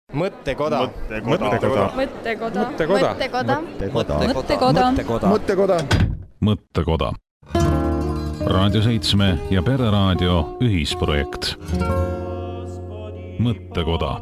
Mõttekoda. Raadio 7 ja Pereraadio ühisprojekt. Mõttekoda.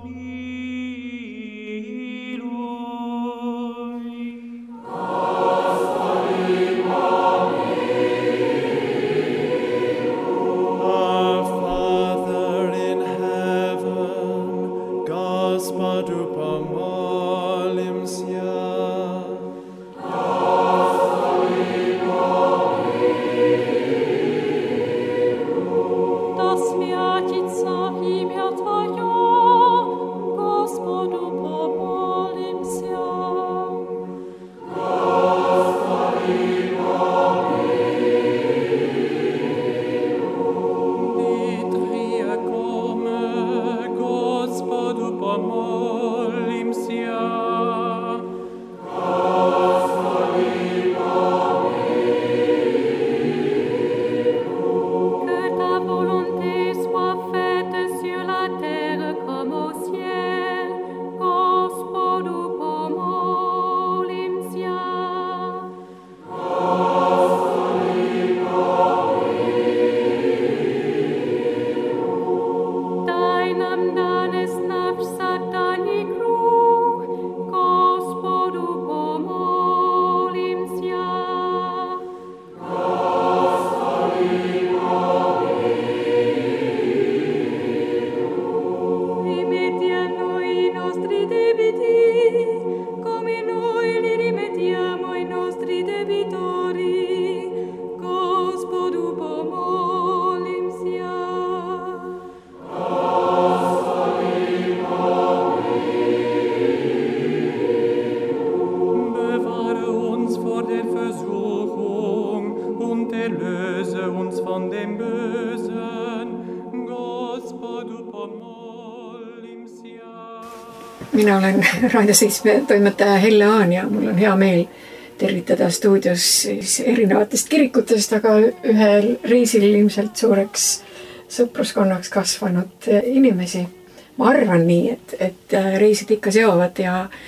Mina olen Raadio 7 toimetaja Helle Aan ja mul on hea meel tervitada stuudios erinevatest kirikutest, aga ühel reisil ilmselt suureks sõpruskonnaks kasvanud inimesi. Ma arvan nii, et reisid ikka seovad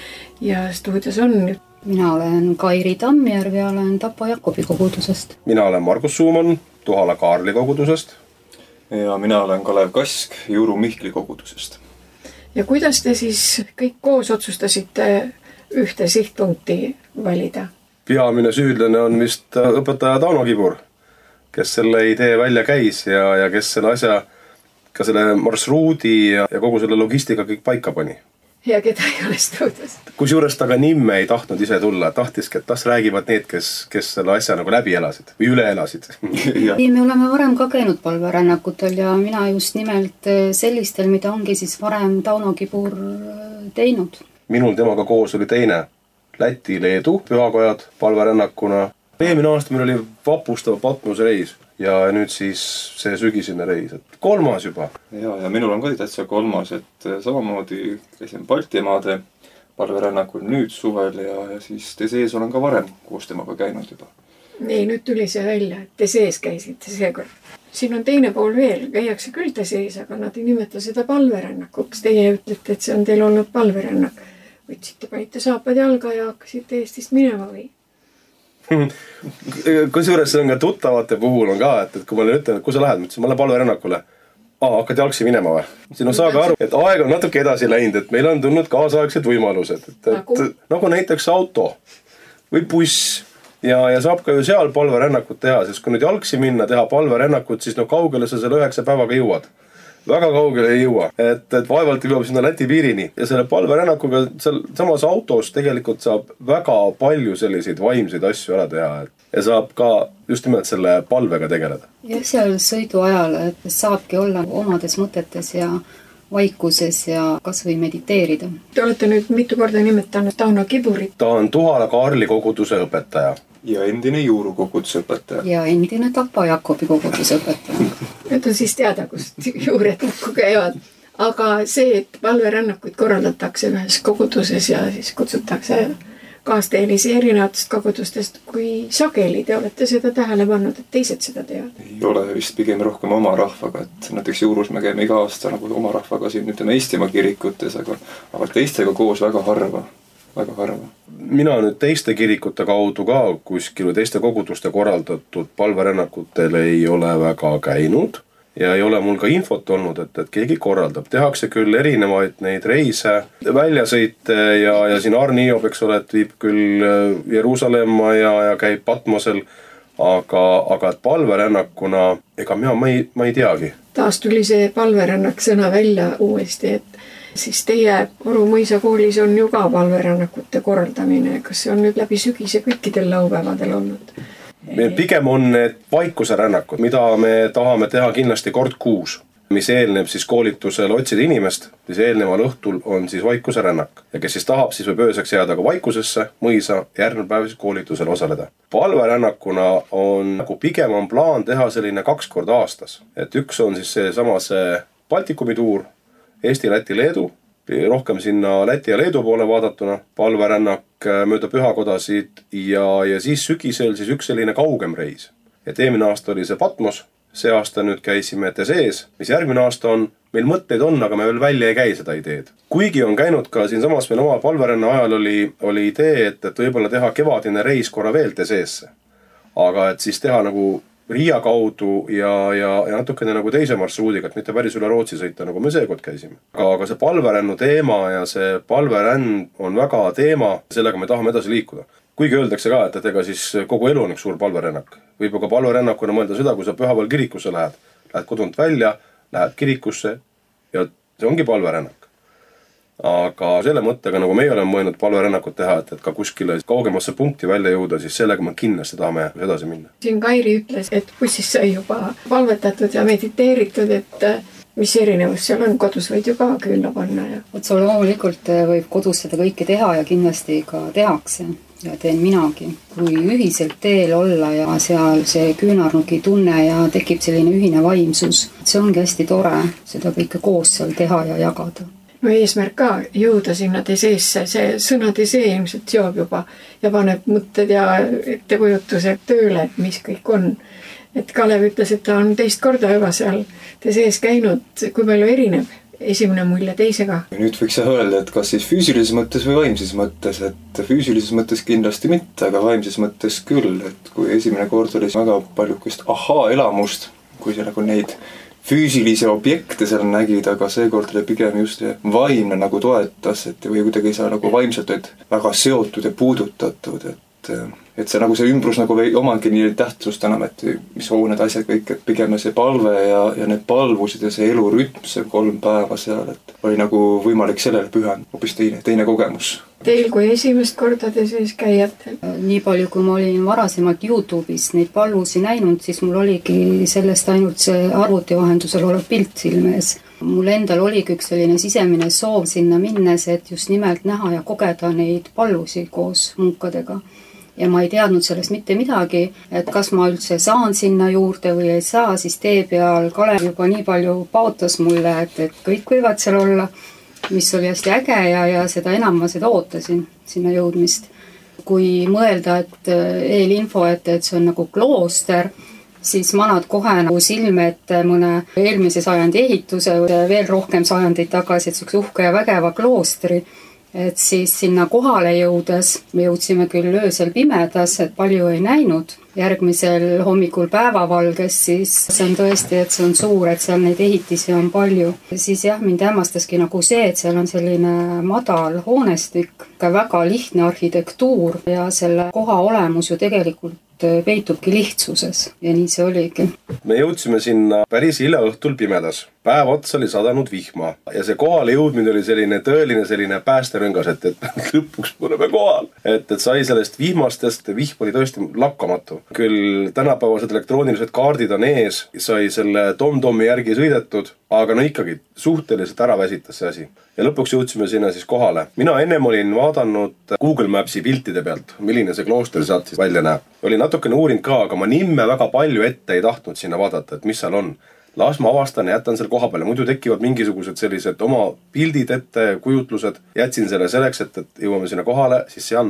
ja stuudios on. Mina olen Kairi Tammjärv ja olen Tapa Jakobi kogudusest. Mina olen Margus Suumann Tuhala Kaarli kogudusest. Ja mina olen Kalev Kask Juru Mihkli kogudusest. Ja kuidas te siis kõik koos otsustasite ühte sihtpunkti valida? Peamine süüdlane on vist õpetaja Tauno Kibur, kes selle idee välja käis ja kes selle asja, ka selle marsruudi ja kogu selle logistika kõik paika pani. Ja keda ei ole stuudios? Kusjuures ta ka nimme ei tahtnud ise tulla, tahtiski, et tas räägivad need, kes selle asja nagu läbi elasid või üle elasid. Me oleme varem ka käinud palverännakutel ja mina just nimelt sellistel, mida ongi siis varem Tauno Kibur teinud. Minul temaga koos oli teine Läti-Leedu pühakojad palverännakuna. Eelmine aasta meil oli vapustav Patmosreis ja nüüd siis see sügisene reis. 3. juba. Ja minul on ka täitsa 3, et samamoodi käisin Baltimaade palverännakul nüüd suvel ja siis Tesees olen ka varem koos temaga käinud juba. Nii, nüüd tuli see välja, et Tesees käisite seekord. Siin on teine pool veel, käiakse küll Tesees, aga nad ei nimeta seda palverännakuks. Teie ütlete, et see on teil olnud palverännak. Võtsite, panite saapad jalga ja hakkasite Eestist minema või? Kusjuures see on ka tuttavate puhul on ka, et kui ma ütlen, et kui sa lähed, ma lähen palverännakule. Hakkad jalgsi minema või? Siin on saage aru, et aeg on natuke edasi läinud, et meil on tulnud kaasaegsed võimalused. Nagu näiteks auto või buss ja saab ka ju seal palverännakut teha, sest kui nüüd jalgsi minna, teha palverännakut, siis kaugele sa selle 9 päevaga jõuad. Väga kaugele ei jõua, et vaevalt jõuab sinna Läti piirini ja selle palverännakuga seal samas autos tegelikult saab väga palju selliseid vaimseid asju ära teha ja saab ka just nimelt selle palvega tegeleda. Ja seal sõidu ajal saabki olla omades mõtetes ja vaikuses ja kas või mediteerida. Te olete nüüd mitu korda nimetanud Tauno Kiburit. Ta on Tuhala Kaarli koguduse õpetaja. Ja endine Juuru koguduse õpetaja. Ja endine Tapa Jakobi koguduse õpetaja. Nüüd on siis teada, kust juured ukku käivad. Aga see, et palverännakuid korraldatakse ühes koguduses ja siis kutsutakse kaasteelisi erinevatest kogudustest, kui sageli te olete seda tähele pannud, et teised seda teevad? Ei ole vist pigem rohkem oma rahvaga, et näiteks Juurus me käime iga aasta nagu oma rahvaga siin Eestimaa kirikutes, aga teistega koos väga harva. Mina nüüd teiste kirikute kaudu ka kuskil teiste koguduste korraldatud palverännakutel ei ole väga käinud ja ei ole mul ka infot olnud, et keegi korraldab. Tehakse küll erinevaid neid reise, väljasõite ja siin Arni Hiob, eks ole, et viib küll Jeruusalemma ja käib Patmosel, aga et palverännakuna, ega ma ei teagi. Taas tuli see palverännak sõna välja uuesti, et siis teie Oru mõisa koolis on ju ka palverännakute korraldamine. Kas see on nüüd läbi sügise kõikidel laupäevadel olnud? Pigem on need vaikuse rännakud, mida me tahame teha kindlasti kord kuus, mis eelneb siis koolitusel otsida inimest, siis eelneval õhtul on siis vaikuse rännak. Ja kes siis tahab, siis võib ööseks jääda ka vaikusesse, mõisa, järgmine päev siis koolitusel osaleda. Palverännakuna pigem on plaan teha selline 2 korda aastas. Et üks on siis see Baltikumi tuur, Eesti, Läti, Leedu, rohkem sinna Läti ja Leedu poole vaadatuna, palverännak mööda pühakodasid ja siis sügisel siis üks selline kaugem reis. Et eelmine aasta oli see Patmos, see aasta nüüd käisime Tesees, mis järgmine aasta on, meil mõtteid on, aga me veel välja ei käi seda ideed. Kuigi on käinud ka siinsamas meil oma palveränna ajal oli idee, et võib-olla teha kevadine reis korra veel Teseesse. Aga et siis teha nagu Riia kaudu ja natukene nagu teise marsruudiga, et mitte päris üle Rootsi sõita, nagu me seekord käisime. Aga see palverännu teema ja see palveränn on väga teema, sellega me tahame edasi liikuda. Kuigi öeldakse ka, et ega siis kogu elu on üks suur palverännak. Võib aga palverännakuna mõelda seda, kui sa pühapäeval kirikusse lähed kodunt välja, lähed kirikusse ja see ongi palverännak. Aga selle mõttega, nagu meie oleme mõelnud palverännakut teha, et ka kuskile kaugemasse punkti välja jõuda, siis sellega me kindlasti tahame edasi minna. Siin Kairi ütles, et bussis sai juba palvetatud ja mediteeritud, et mis erinevus seal on, kodus võid ju ka külla panna. Otsa loomulikult võib kodus seda kõike teha ja kindlasti ka tehakse ja teen minagi. Kui ühiselt teel olla ja seal see küünarnuki tunne ja tekib selline ühine vaimsus, see ongi hästi tore seda kõike koos seal teha ja jagada. No eesmärk ka jõuda sinna Teseesse, see sõna Tesee ilmselt seob juba ja paneb mõtted ja ettekujutused tööle, et mis kõik on. Et Kalev ütles, et ta on 2 korda juba seal Tesees käinud, kui palju erineb esimene mulje teisega. Nüüd võiks öelda, et kas siis füüsilises mõttes või vaimses mõttes, et füüsilises mõttes kindlasti mitte, aga vaimses mõttes küll, et kui esimene kord oli väga paljukest elamust, kui see nagu neid füüsilisi objekte seal nägid, aga seekord oli pigem just vaimne nagu toetas, või kuidagi sa nagu vaimselt olid väga seotud ja puudutatud, et see nagu see ümbrus nagu ei omangi nii tähtsust enam, et mis hooned asjad kõik, et pigem see palve ja need palvusid ja see elurütm, see 3 päeva seal, et oli nagu võimalik sellele pühend, hoopis teine kogemus. Teil kui esimest korda Tesees käijatel? Nii palju, kui ma olin varasemalt YouTube'is neid palvusi näinud, siis mul oligi sellest ainult see arvuti vahendusel olev pilt silmes. Mul endal oligi üks selline sisemine soov sinna minnes, et just nimelt näha ja kogeda neid palvusi koos munkadega. Ja ma ei teadnud sellest mitte midagi, et kas ma üldse saan sinna juurde või ei saa, siis tee peal Kalev juba nii palju paotas mulle, et kõik võivad seal olla, mis oli hästi äge ja seda enam ma seda ootasin sinna jõudmist. Kui mõelda, et eelinfo, et see on nagu klooster, siis manad kohe nagu silme, et mõne eelmise sajandi ehituse või veel rohkem sajandeid tagasi, et üks uhke ja vägeva kloostri. Et siis sinna kohale jõudes, me jõudsime küll öösel pimedas, et palju ei näinud. Järgmisel hommikul päevavalges, siis see on tõesti, et see on suur, et seal neid ehitisi on palju. Siis jah, mind hämmastaski nagu see, et seal on selline madal hoonestik, ka väga lihtne arhitektuur ja selle koha olemus ju tegelikult peitubki lihtsuses ja nii see oligi. Me jõudsime sinna päris hilja õhtul pimedas. Päev otsa oli sadanud vihma ja see kohale jõudmine oli tõeline päästerõngas, et lõpuks oleme kohal. Et sai sellest vihmastest, vihm oli tõesti lakkamatu. Küll tänapäevased elektroonilised kaardid on ees, sai selle Tom-Tomi järgi sõidetud, aga no ikkagi suhteliselt ära väsitas see asi. Ja lõpuks jõudsime sinna siis kohale. Mina ennem olin vaadanud Google Mapsi piltide pealt, milline see klooster sealt siis välja näeb. Olin natukene uurinud ka, aga ma nimme väga palju ette ei tahtnud sinna vaadata, et mis seal on. Las ma avastan ja jätan selle koha peale. Muidu tekivad mingisugused sellised oma pildid ette, kujutlused. Jätsin selle selleks, et jõuame sinna kohale, siis seal näen.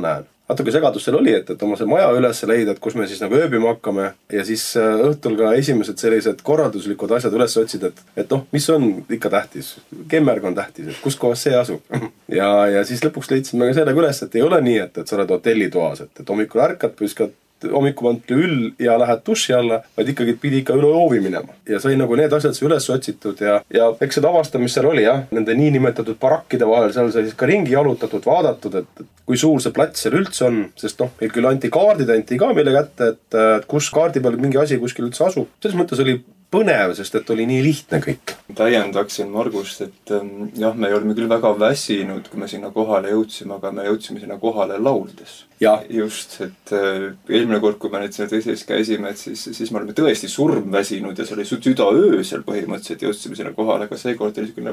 natuke segadus seal oli, et oma see maja üles leida, et kus me siis nagu ööbima hakkame ja siis õhtul ka esimesed sellised korralduslikud asjad üles otsida, et mis on ikka tähtis. Kemmerg on tähtis, et kus kohas see asub. ja siis lõpuks leidsime ka sellega üles, et ei ole nii, et sa oled hotellitoas, et hommikul ärkad, püskad hommikupantli üll ja lähed duši alla, vaid ikkagi pidi ikka üle hoovi minema. Ja sai nagu need asjad üles otsitud ja eks seda avastamist seal oli jah, nende niinimetatud barakkide vahel, seal sai siis ka ringi jalutatud, vaadatud, et kui suur see plats seal üldse on, sest meil küll anti kaardid, anti ka meile kätte, et kus kaardi peal mingi asi kuskil üldse asub. Selles mõttes oli põnev, sest et oli nii lihtne kõik. Täiendaksin Margust, et jah, me olime küll väga väsinud, kui me sinna kohale jõudsime, aga me jõudsime sinna kohale lauldes. Ja. Just, et eelmine kord, kui me nüüd sinna teises käisime, et siis me olime tõesti surmväsinud ja see oli südaöösel põhimõtteliselt jõudsime sinna kohale, aga seekord oli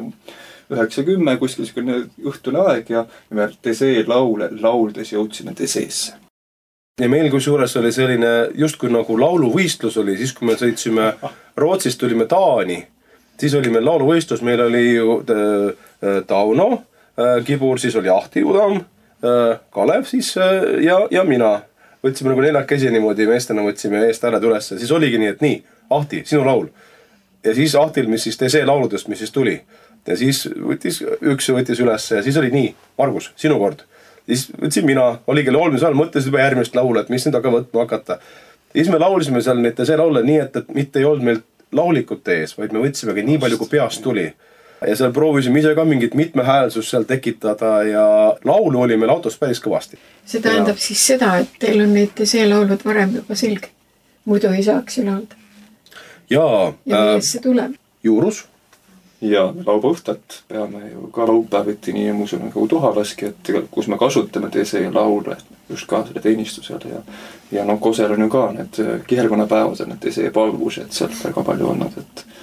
9:10 kuskil õhtune aeg ja me Desee lauldes jõudsime Deseesse. Ja meil kusjuures oli selline justkui nagu lauluvõistlus oli, siis kui me sõitsime Rootsist tulime Taani, siis oli meil lauluvõistlus, meil oli ju Tauno Kibur, siis oli Ahti Udam, Kalev siis ja mina. Võtsime nagu neljakesi niimoodi, meestena võtsime eest hääled üles, siis oligi nii, et nii, Ahti, sinu laul. Ja siis Ahtil, mis siis Desee lauludest, mis siis tuli. Ja siis võttis üles ja siis oli nii, Margus, sinu kord. Siis võtsin mina, oligi olmise all, mõtlesin juba järgmist laule, et mis nüüd võtma hakata. Ja siis me laulisime seal neid see laule nii, et mitte ei olnud meil laulikute ees, vaid me võtsimegi nii palju, kui peast tuli. Ja seal proovisime ise ka mingit mitmehäälsust seal tekitada ja laulu oli meil autos päris kõvasti. See tähendab siis seda, et teil on neid see laulud varem juba selge. Muidu ei saaks ju laulda. Ja millest see tuleb? Juurus. Ja laupäõhtat peame ju ka laupäeviti nii muuseumi nagu tuhalaski, et kus me kasutame Desee laule just ka selle teenistusel ja Kosel on ju ka need kihelkonnapäevad on need Desee palvused sealt väga palju olnud,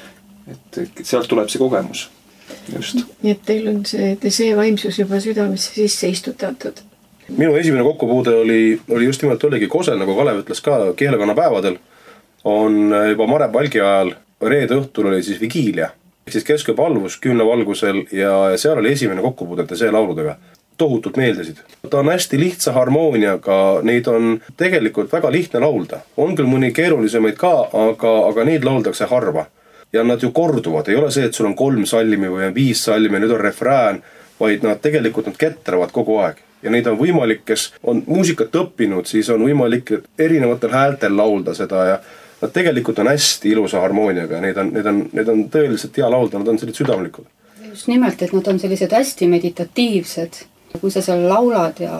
et sealt tuleb see kogemus. Just. Nii et teil on see Desee vaimsus juba südamesse sisse istutatud. Minu esimene kokkupuude oli just nimelt oligi Kosel, nagu Kalev ütles ka, kihelkonnapäevadel on juba Mare Palgi ajal, reede õhtul oli siis vigiilia. Siis keskööpalvus 10 valgusel ja seal oli esimene kokkupuudete see lauludega. Tohutult meeldisid. Ta on hästi lihtsa harmooniaga, neid on tegelikult väga lihtne laulda. On küll mõni keerulisemaid ka, aga neid lauldakse harva. Ja nad ju korduvad, ei ole see, et sul on 3 salmi või on 5 salmi, nüüd on refrään, vaid nad tegelikult ketravad kogu aeg. Ja neid on võimalik, kes on muusikat õppinud, siis on võimalik erinevatel häältel laulda seda ja nad tegelikult on hästi ilusa harmooniaga, need on tõeliselt hea laulda, nad on sellised südamlikud. Just nimelt, et nad on sellised hästi meditatiivsed. Kui sa seal laulad ja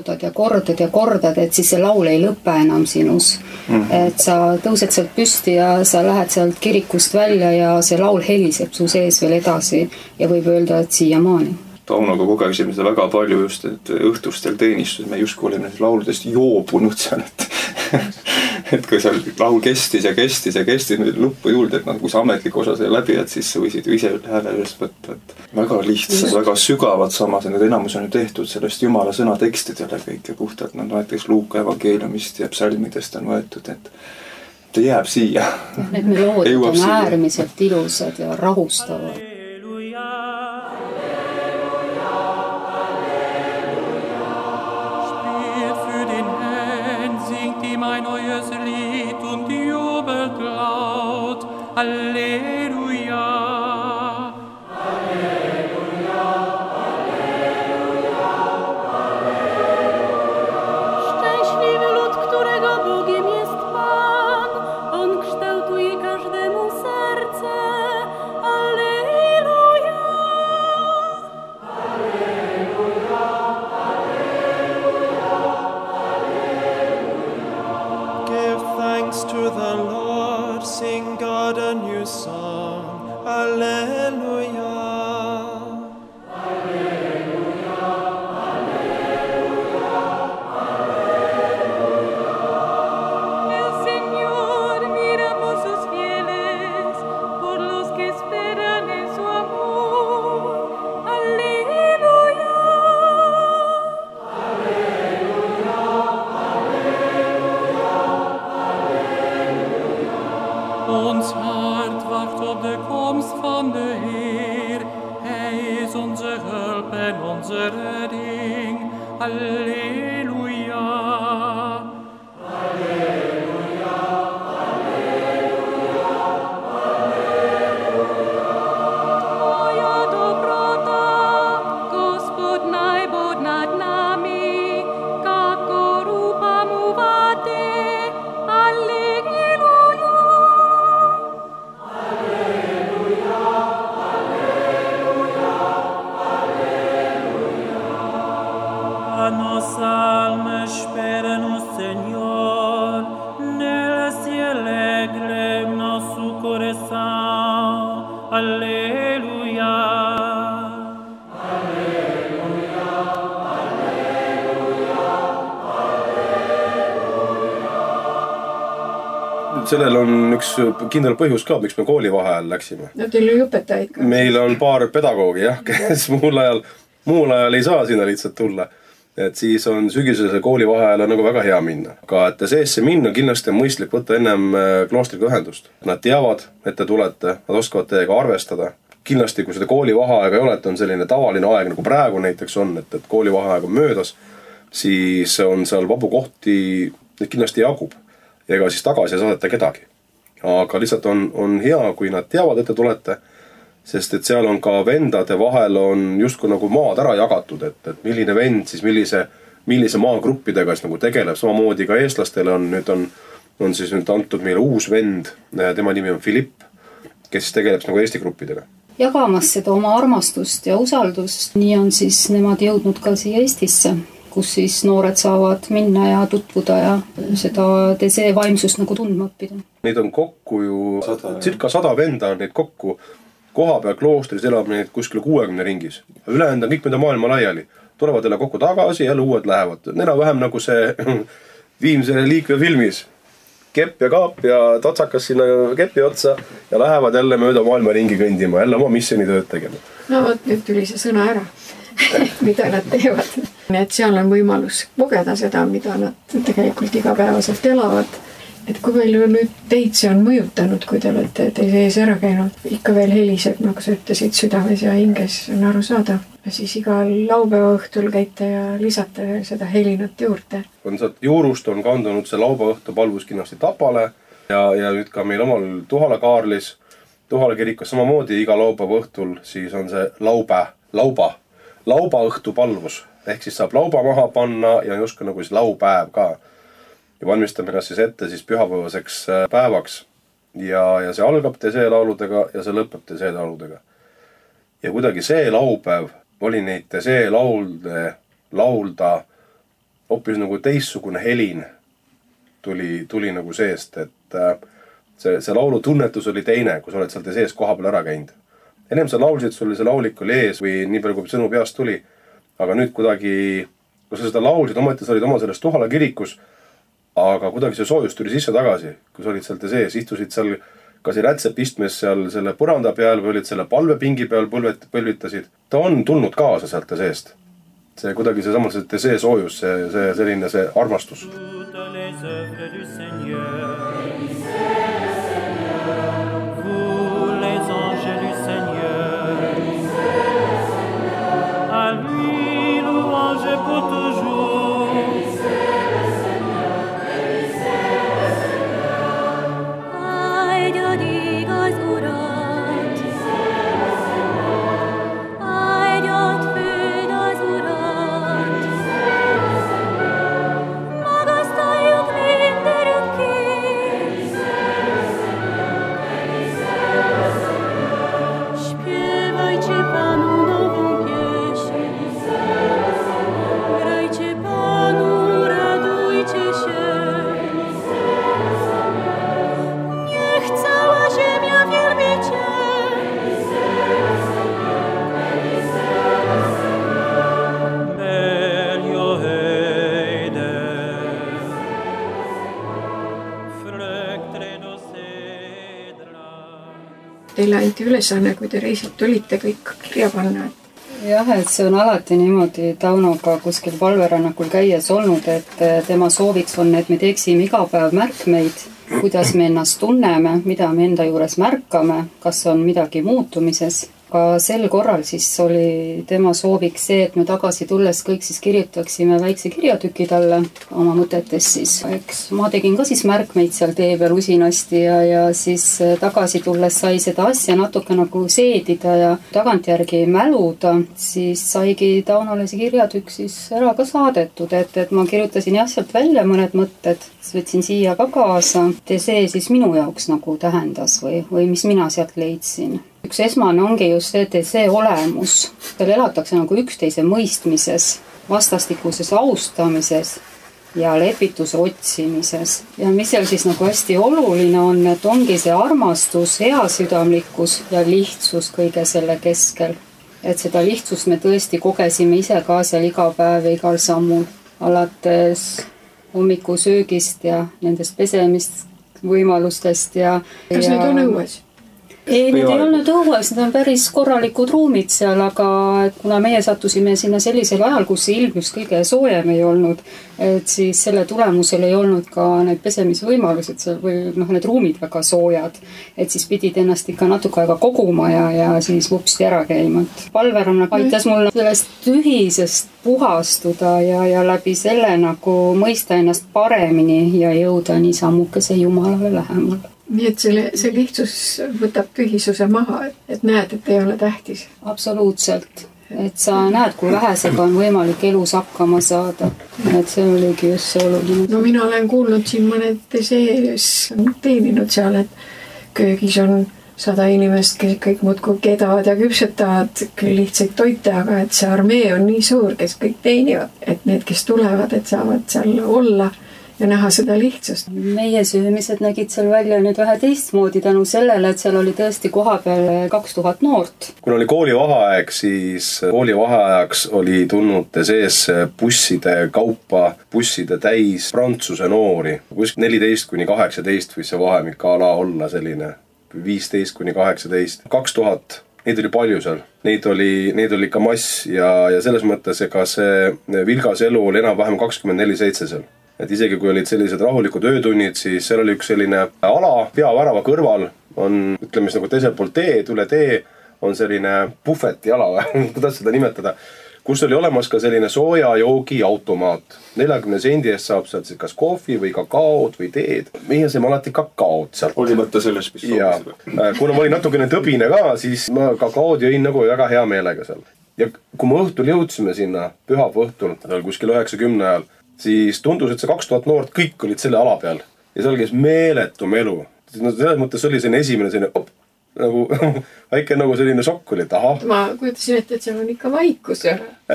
kordad, et siis see laul ei lõpe enam sinus. Et sa tõused sealt püsti ja sa lähed sealt kirikust välja ja see laul heliseb su sees veel edasi ja võib öelda, et siiamaani. Taunoga kogeksime seda väga palju just, et õhtustel teenistus, me justkui olime lauludest joobunud seal, et kui seal laul kestis ja lõppu juurde, et kui see ametlik osa sai läbi, et siis sa võisid ju ise hääle üles võtta. Väga lihtsad, väga sügavad samas, need enamus on ju tehtud sellest Jumala sõna tekstidele kõik ja puhtalt, näiteks Luuka evangeeliumist ja psalmidest on võetud, et ta jääb siia. Need meloodid on äärmiselt ilusad ja rahustavad. Halleluja. Halleluja, halleluja, halleluja. Szczęśliwy lud, którego Bogiem jest Pan, On kształtuje każdemu serce. Halleluja. Halleluja, halleluja, halleluja. Give thanks to the Lord, sing God a new song. Alleluia. Alleluia, alleluia, alleluia. El Señor mira por sus fieles, por los que esperan en su amor. Alleluia. Alleluia, alleluia, alleluia. Ons hart wacht op de komst van de Heer. Hij is onze hulp en onze redding. Halleluja. nos almas espera no Senhor, nela se alegra nosso coração. Aleluia. Sellel on üks kindel põhjus ka, miks me kooli vaheajal läksime. No teil oli õpetajaid ka. Meil on paar pedagoogi, jah, kes muul ajal ei saa sinna lihtsalt tulla. Et siis on sügisese kooli vaheajal nagu väga hea minna. Aga et seesse minna kindlasti on mõistlik võtta ennem kloostriga ühendust. Nad teavad, et te tulete, nad oskavad teiega arvestada. Kindlasti, kui seda kooli vaheaega ei ole, et on selline tavaline aeg, nagu praegu näiteks on, et kooli vaheaeg on möödas, siis on seal vabu kohti, need kindlasti jagub. Ja ega siis tagasi ei saadeta kedagi. Aga lihtsalt on hea, kui nad teavad, et te tulete, sest et seal on ka vendade vahel on justkui nagu maad ära jagatud, et milline vend siis millise maagruppidega siis nagu tegeleb. Samamoodi ka eestlastele on siis nüüd antud meile uus vend, tema nimi on Philipp, kes tegeleb nagu Eesti gruppidega. Jagamas seda oma armastust ja usaldust, nii on siis nemad jõudnud ka siia Eestisse, kus siis noored saavad minna ja tutvuda ja seda see vaimsust nagu tundma õppida. Neid on kokku ju circa 100 venda on neid kokku. Koha peal kloostris elab neid kuskil 60 ringis. Ülejäänud on kõik mida maailma laiali. Tulevad jälle kokku tagasi, jälle uued lähevad. Nena vähem nagu see Viimse liikve filmis. Kepp ja kaap ja tatsakas sinna kepi otsa ja lähevad jälle mööda maailma ringi kõndima. Jälle oma missionitööd tegema. No vot, nüüd tuli see sõna ära. Mida nad teevad. Nii et seal on võimalus kogeda seda, mida nad tegelikult igapäevaselt elavad. Et kui palju nüüd teid see on mõjutanud, kui te olete teise ees ära käinud, ikka veel heliseb, nagu sa ütlesid, südames ja hinges on aru saada. Ja siis igal laupäeva õhtul käite ja lisate veel seda helinat juurde. On sealt juurust on kandunud see laupäeva õhtu palvus kindlasti Tapale ja nüüd ka meil omal Tuhala Kaarlis. Tuhala kirikus samamoodi iga laupäeva õhtul, siis on see lauba õhtu palvus. Ehk siis saab lauba maha panna ja justkui nagu siis laupäev ka. Ja valmistame ennast siis ette siis pühapäevaseks päevaks. Ja see algab TC lauludega ja see lõpeb TC lauludega. Ja kuidagi see laupäev oli neid TC laulda hoopis nagu teissugune helin tuli nagu seest, et see laulu tunnetus oli teine, kui sa oled seal TC-s koha peal ära käinud. Ennem sa laulsid, sul see laulik oli ees või nii palju kui sõnu peast tuli. Aga nüüd kuidagi, kui sa seda laulsid, ometi sa olid oma selles Tuhala kirikus, aga kuidagi see soojus tuli sisse tagasi, kui sa olid seal sees, istusid seal kas rätsepistmes seal selle põranda peal või olid selle palvepingi peal põlvitasid. Ta on tulnud kaasa sealt seest. See kuidagi see soojus, see selline see armastus. Teile anti ülesanne, kui te reisilt tulite, kõik kirja panna. Jah, et see on alati niimoodi Taunoga kuskil palverännakul käies olnud, et tema sooviks on, et me teeksime iga päev märkmeid, kuidas me ennast tunneme, mida me enda juures märkame, kas on midagi muutumises. Ka sel korral siis oli tema sooviks see, et me tagasi tulles kõik siis kirjutaksime väikse kirjatüki talle oma mõtetes siis. Eks ma tegin ka siis märkmeid seal tee peal usinasti ja siis tagasi tulles sai seda asja natuke nagu seedida ja tagantjärgi mäluda, siis saigi Taunole see kirjatükk siis ära ka saadetud, et ma kirjutasin jah sealt välja mõned mõtted, siis võtsin siia ka kaasa. See siis minu jaoks nagu tähendas või mis mina sealt leidsin. Üks esmane ongi just see olemus. Seal elatakse nagu üksteise mõistmises vastastikuses austamises ja lepituse otsimises. Ja mis seal siis nagu hästi oluline on, et ongi see armastus, heasüdamlikkus ja lihtsus kõige selle keskel. Et seda lihtsust me tõesti kogesime ise ka seal iga päev ja igal sammul, alates hommikusöögist ja nendest pesemist võimalustest ja... Kas need on õues? Ei, need ei olnud õues, need on päris korralikud ruumid seal, aga kuna meie sattusime sinna sellisel ajal, kus see ilm just kõige soojem ei olnud, et siis selle tulemusel ei olnud ka need pesemisvõimalused seal või need ruumid väga soojad, et siis pidid ennast ikka natuke aega koguma ja siis vupsti ära käima. Palveranna aitas mul sellest tühisest puhastuda ja läbi selle nagu mõista ennast paremini ja jõuda nii sammukese Jumalale lähemal. Nii et see lihtsus võtab tühisuse maha, et näed, et ei ole tähtis. Absoluutselt. Et sa näed, kui vähesega on võimalik elus hakkama saada. Et see oligi just see oluline. No mina olen kuulnud siin mõned sees teeninud seal, et köögis on 100 inimest, kes kõik muudkui kedavad ja küpsetavad küll lihtsaid toite, aga et see armee on nii suur, kes kõik teenivad. Et need, kes tulevad, et saavad seal olla ja näha seda lihtsust. Meie söömised nägid seal välja nüüd vähe teistmoodi tänu sellele, et seal oli tõesti koha peal 2000 noort. Kui oli koolivaheaeg, siis koolivaheajaks oli tulnud sees busside kaupa, busside täis Prantsuse noori. 14–18 võis see vahemik ala olla selline 15–18. 2000, neid oli palju seal. Neid oli ka mass ja selles mõttes ega see vilgas elu oli enam-vähem 24/7 seal. Et isegi kui olid sellised rahulikud öötunnid, siis seal oli üks selline ala peavärava kõrval, on ütleme nagu teisel pool teed, üle tee on selline puhveti ala, kuidas seda nimetada, kus oli olemas ka selline sooja joogi automaat. 40 sendi eest saab sealt kas kohvi või kakaod või teed. Meie saime alati kakaod sealt. Oli mõtta selles, mis soovis? Kuna ma olin natukene tõbine ka, siis ma kakaod jõin nagu väga hea meelega seal. Ja kui me õhtul jõudsime sinna, pühapäeva õhtul, kuskil 9-10 ajal, siis tundus, et see 2000 noort kõik olid selle ala peal. Ja seal käis meeletum elu. Selles mõttes oli selline esimene selline nagu väike nagu selline šokk oli, et aha. Ma kujutasin ette, et seal on ikka vaikus.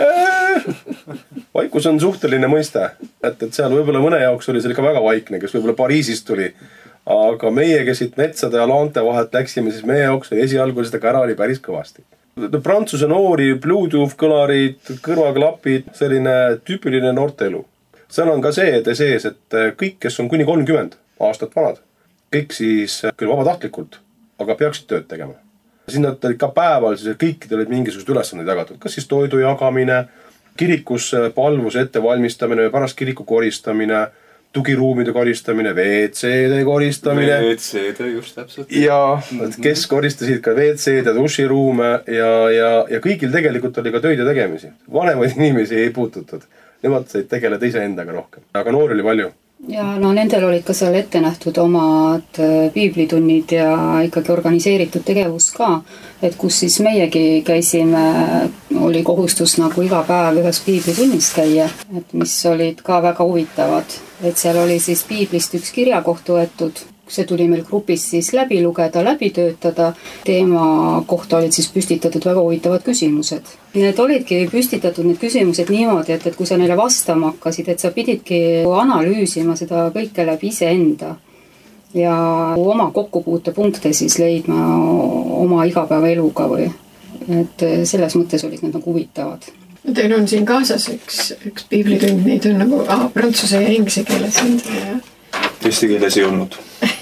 Vaikus on suhteline mõiste. Et seal võib-olla mõne jaoks oli seal ikka väga vaikne, kes võib-olla Pariisist tuli. Aga meie, kes siit metsade ja laante vahet läksime, siis meie jaoks oli esialgu seda kära oli päris kõvasti. Prantsuse noori, Bluetooth kõlarid, kõrvaklapid, selline tüüpiline noortelu. Seal on ka see sees, et kõik, kes on kuni 30 aastat vanad, kõik siis küll vabatahtlikult, aga peaksid tööd tegema. Siin nad olid ka päeval, siis kõikidel olid mingisugused ülesanded jagatud. Kas siis toidu jagamine, kirikus palvuse ettevalmistamine või pärast kiriku koristamine, tugiruumide koristamine, WC-de koristamine. WC-de just täpselt. Ja kes koristasid ka WC-de, duširuume ja kõigil tegelikult oli ka töid ja tegemisi. Vanemaid inimesi ei puututud. Nemad said tegeleda iseendaga rohkem. Aga noori oli palju. Ja nendel olid ka seal ette nähtud omad piiblitunnid ja ikkagi organiseeritud tegevus ka. Et kus siis meiegi käisime, oli kohustus nagu iga päev ühes piiblitunnis käia, et mis olid ka väga huvitavad. Et seal oli siis piiblist üks kirjakoht võetud. See tuli meil grupis siis läbi lugeda, läbi töötada. Teema kohta olid siis püstitatud väga huvitavad küsimused. Need olidki püstitatud need küsimused niimoodi, et kui sa neile vastama hakkasid, et sa pididki analüüsima seda kõike läbi iseenda ja oma kokkupuutepunkte siis leidma oma igapäevaeluga või. Et selles mõttes olid need nagu huvitavad. Teil on siin kaasas üks piiblitund, neid on nagu prantsuse ja inglise keeles. Eesti keeles ei olnud.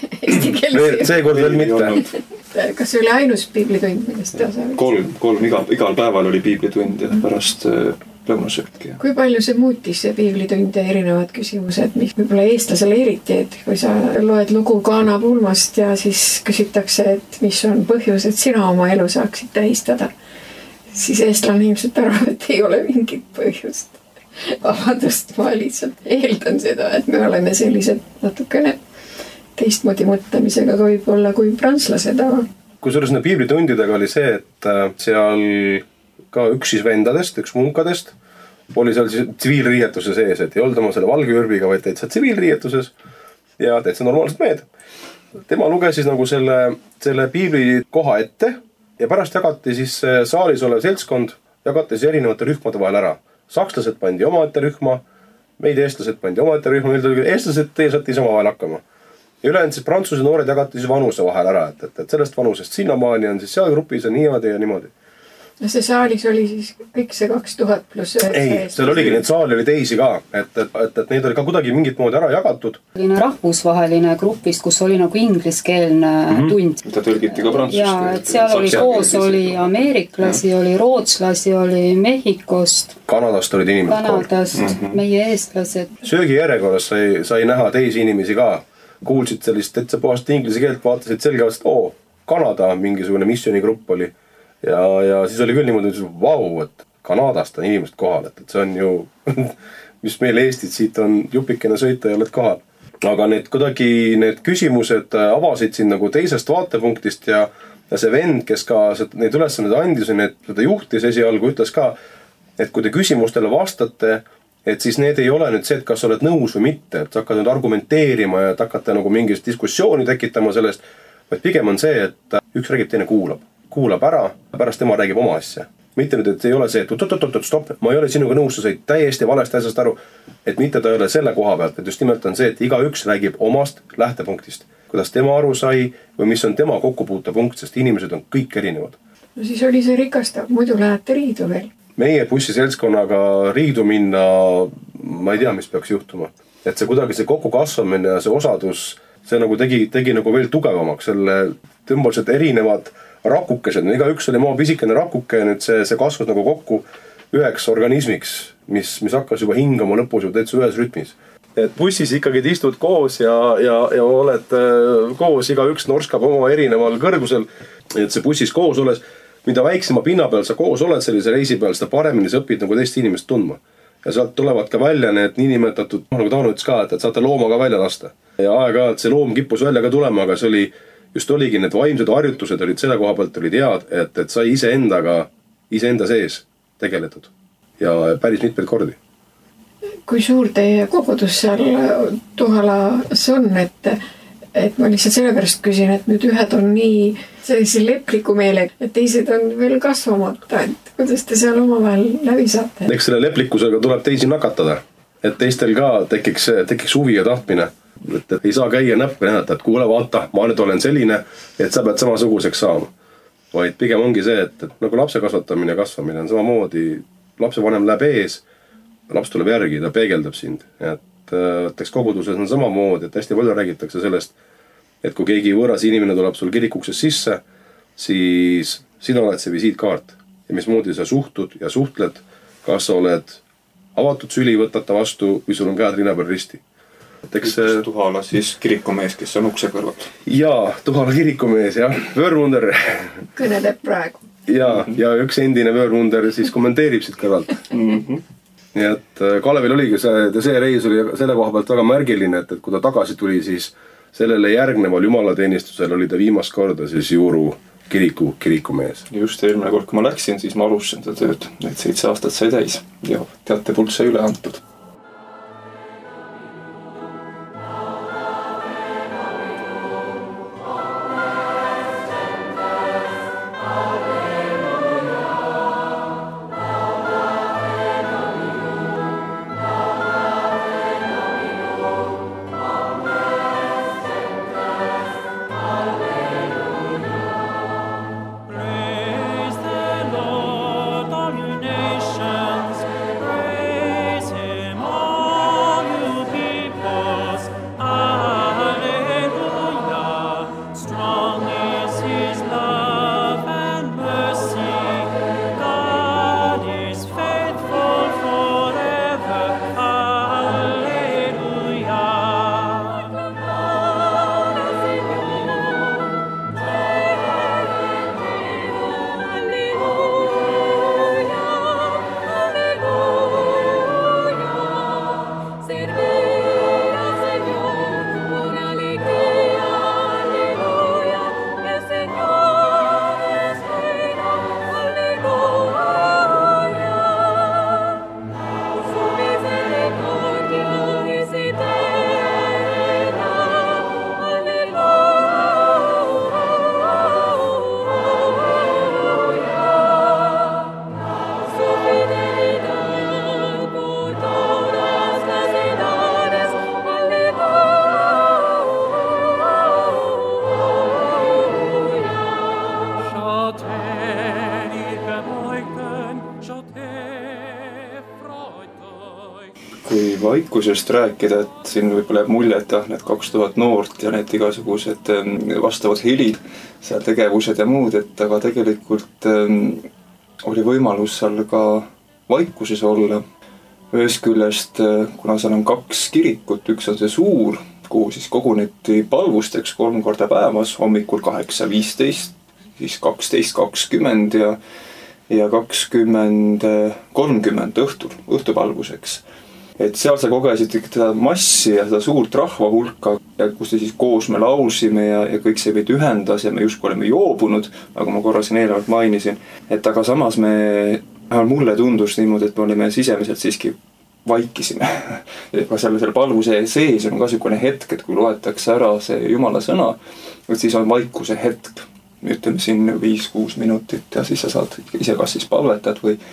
Seekord veel mitte. Kas see oli ainus piiblitund, millest ta saab? Kolm igal päeval oli piiblitund ja pärast lõunasööki. Kui palju see muutis see piiblitund ja erinevad küsimused, mis võib-olla eestlasele eriti, et kui sa loed lugu Kaana pulmast ja siis küsitakse, et mis on põhjus, et sina oma elu saaksid tähistada, siis eestlane ilmselt arvab, et ei ole mingit põhjust. Vabandust, ma lihtsalt eeldan seda, et me oleme sellised natukene teistmoodi mõtlemisega võib-olla kui prantslased. Kusjuures piiblitundidega oli see, et seal ka üks siis vendadest, üks munkadest oli seal siis tsiviilriietuse sees, et ei olnud oma selle valge ürbiga, vaid täitsa tsiviilriietuses ja täitsa normaalsed mehed. Tema luges siis nagu selle piibli koha ette ja pärast jagati siis saalis olev seltskond, jagati siis erinevate rühmade vahel ära. sakslased pandi omaette rühma, meid eestlased pandi omaette rühma, meil tuli eestlased, teie saate ise omavahel hakkama. Ja ülejäänud siis prantsuse noored jagati siis vanuse vahel ära, et sellest vanusest sinnamaani on siis seal grupis ja niimoodi ja niimoodi. No see saalis oli siis kõik see 2000 pluss 9. Ei, seal oligi, need saali oli teisi ka, et neid oli ka kuidagi mingit moodi ära jagatud. Rahvusvaheline grupist, kus oli nagu ingliskeelne tund. Ta tõlgiti ka prantsust. Ja, et seal oli koos, oli ameeriklasi, oli rootslasi, oli Mehhikost. Kanadast olid inimesed. Kanadast, meie eestlased. Söögijärjekorras sai näha teisi inimesi ka. Kuulsid sellist täitsa puhast inglise keelt, vaatasid selgelt, Kanada mingisugune missioonigrupp oli. Ja siis oli küll niimoodi, vau, et Kanadast on inimesed kohal, et see on ju, mis meil Eestit siit on jupikene sõita ja oled kohal. Aga need küsimused avasid siin nagu teisest vaatepunktist ja see vend, kes ka neid ülesandeid andis ja seda juhtis esialgu, ütles ka, et kui te küsimustele vastate, et siis need ei ole nüüd see, et kas oled nõus või mitte, et sa hakkad nüüd argumenteerima ja hakkate nagu mingist diskussiooni tekitama sellest, vaid pigem on see, et üks räägib, teine kuulab ära, pärast tema räägib oma asja. Mitte nüüd, et ei ole see, et stopp, ma ei ole sinuga nõus, sa said täiesti valesti asjast aru, et mitte ta ei ole selle koha pealt, et just nimelt on see, et igaüks räägib omast lähtepunktist, kuidas tema aru sai või mis on tema kokkupuutepunkt, sest inimesed on kõik erinevad. No siis oli see rikastav, muidu lähete riidu veel. Meie bussiseltskonnaga riidu minna, ma ei tea, mis peaks juhtuma. Et see kuidagi see kokkukasvamine ja see osadus, see nagu tegi nagu veel tugevamaks, selle tõmbasid erinevad rakukesed. Igaüks oli maa pisikene rakuke ja nüüd see kasvas nagu kokku üheks organismiks, mis hakkas juba hingama lõpus juba täitsa ühes rütmis. Et bussis ikkagi istud koos ja oled koos, igaüks norskab oma erineval kõrgusel, et see bussis koos oles, mida väiksema pinna peal sa koos oled sellise reisi peal, seda paremini sa õpid nagu teist inimest tundma. Ja sealt tulevad ka välja need niinimetatud, nagu Tauno ütles ka, et saate looma ka välja lasta. Ja aeg-ajalt see loom kippus välja ka tulema, aga see oligi need vaimsed harjutused olid selle koha pealt olid head, et sai iseenda sees tegeletud. Ja päris mitmeid kordi. Kui suur teie kogudus seal Tuhalas on, et ma lihtsalt sellepärast küsin, et nüüd ühed on nii sellise lepliku meelega, et teised on veel kasvamata, et kuidas te seal omavahel läbi saate? Eks selle leplikkusega tuleb teisi nakatada, et teistel ka tekiks huvi ja tahtmine, et ei saa käia näppu näidata, et kuule vaata, ma nüüd olen selline, et sa pead samasuguseks saama. Vaid pigem ongi see, et nagu lapse kasvatamine ja kasvamine on samamoodi, lapsevanem läheb ees, laps tuleb järgi, ta peegeldab sind, eks koguduses on samamoodi, et hästi palju räägitakse sellest, et kui keegi võõras inimene tuleb sul kirikuksest sisse, siis sina oled see visiitkaart ja mismoodi sa suhtud ja suhtled, kas sa oled avatud süli, võtad ta vastu või sul on käed rinna peal risti. Tuhala siis kirikumees, kes on ukse kõrval. Jaa, Tuhala kirikumees, jah, Vöörmunder. Kõne teeb praegu. Ja üks endine Vöörmunder siis kommenteerib siit kõrvalt. Nii et Kalevil oligi see reis oli selle koha pealt väga märgiline, et kui ta tagasi tuli, siis sellele järgneval jumalateenistusel oli ta viimast korda siis Juuru kirikumees. Just eelmine kord, kui ma läksin, siis ma alustasin seda tööd, et 7 aastat sai täis ja teatepult sai üle antud. Praise the Lord, all you nations, praise him. kui vaikusest rääkida, et siin võib-olla jääb mulje, et need 2000 noort ja need igasugused vastavad helid, seal tegevused ja muud, et aga tegelikult oli võimalus seal ka vaikuses olla. Ühest küljest, kuna seal on 2 kirikut, üks on see suur, kuhu siis koguneti palvusteks 3 korda päevas, hommikul 8:15, siis 12:20 ja 20:30 õhtupalvuseks. Et seal sa kogesid seda massi ja seda suurt rahva hulka, kus siis koos me laulsime ja kõik see meid ühendas ja me justkui oleme joobunud, nagu ma korra siin eelnevalt mainisin. Et aga samas mulle tundus niimoodi, et me olime sisemiselt siiski vaikisime. Ka selle palvuse sees on ka niisugune hetk, et kui loetakse ära see Jumala sõna, et siis on vaikuse hetk. Ütleme siin 5-6 minutit ja siis sa saad ise kas siis palvetad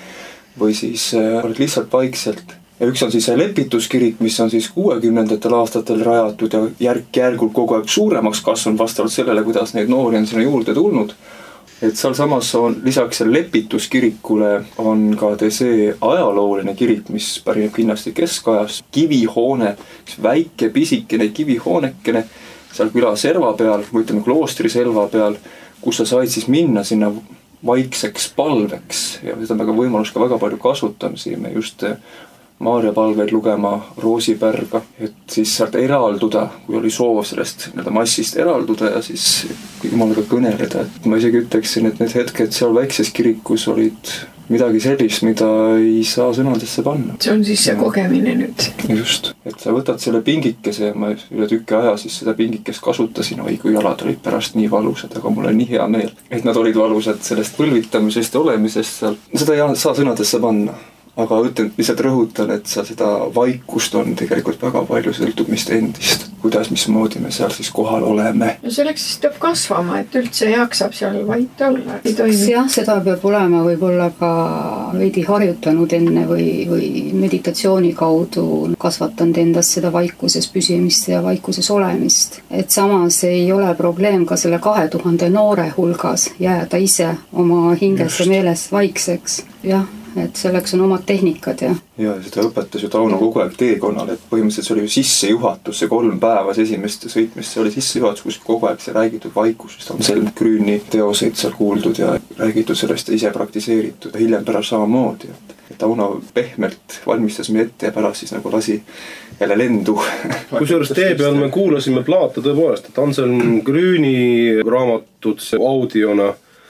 või siis oled lihtsalt vaikselt. Ja üks on siis see lepituskirik, mis on siis 60. aastatel rajatud ja järk-järgult kogu aeg suuremaks kasvanud vastavalt sellele, kuidas neid noori on sinna juurde tulnud. Et seal samas on lisaks lepituskirikule on ka see ajalooline kirik, mis pärineb kindlasti keskajast, kivihoone, üks väike pisikene kivihoonekene seal küla serva peal, või ütleme kloostri serva peal, kus sa said siis minna sinna vaikseks palveks ja seda on võimalus ka väga palju kasutamisi, just Maarja palveid lugema Roosipärga, et siis sealt eralduda, kui oli soov sellest massist eralduda ja siis Jumalaga kõneleda. Et ma isegi ütleksin, et need hetked seal väikses kirikus olid midagi sellist, mida ei saa sõnadesse panna. See on siis see kogemine nüüd. Just, et sa võtad selle pingikese ja ma üle tüki aja siis seda pingikest kasutasin, kui jalad olid pärast nii valusad, aga mul on nii hea meel, et nad olid valusad sellest põlvitamisest ja olemisest seal. Seda ei saa sõnadesse panna. Aga ütlen, lihtsalt rõhutan, et seda vaikust on tegelikult väga palju sõltub meist endist, kuidas, mismoodi me seal siis kohal oleme. Ja selleks siis peab kasvama, et üldse jaksab seal vait olla. Jah, seda peab olema võib-olla ka veidi harjutanud enne või meditatsiooni kaudu kasvatanud endas seda vaikuses püsimist ja vaikuses olemist. Et samas ei ole probleem ka selle 2000 noore hulgas jääda ise oma hinges ja meeles vaikseks. Jah. Et selleks on omad tehnikad ja seda õpetas ju Tauno kogu aeg teekonnal, et põhimõtteliselt see oli ju sissejuhatus, see 3 päevas esimeste sõitmist, see oli sissejuhatus, kus kogu aeg see räägitud vaikusest, on Selm Grüni teoseid seal kuuldud ja räägitud sellest ise praktiseeritud ja hiljem pärast samamoodi, et Tauno pehmelt valmistas me ette ja pärast siis nagu lasi jälle lendu. Kusjuures tee peal me kuulasime plaate tõepoolest, et Selm Grüni raamatud audiona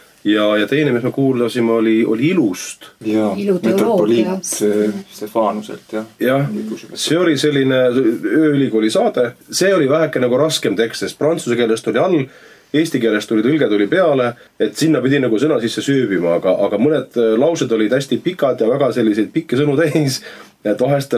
ja teine, mis me kuulasime, oli Ilust. Ja metropoliit Stefanuselt. Jah, see oli selline ööülikooli saade. See oli väheke nagu raskem tekst, sest prantsuse keelest oli all, eesti keelest tõlge tuli peale, et sinna pidi nagu sõna sisse süübima, aga mõned laused olid hästi pikad ja väga selliseid pikki sõnu täis, et vahest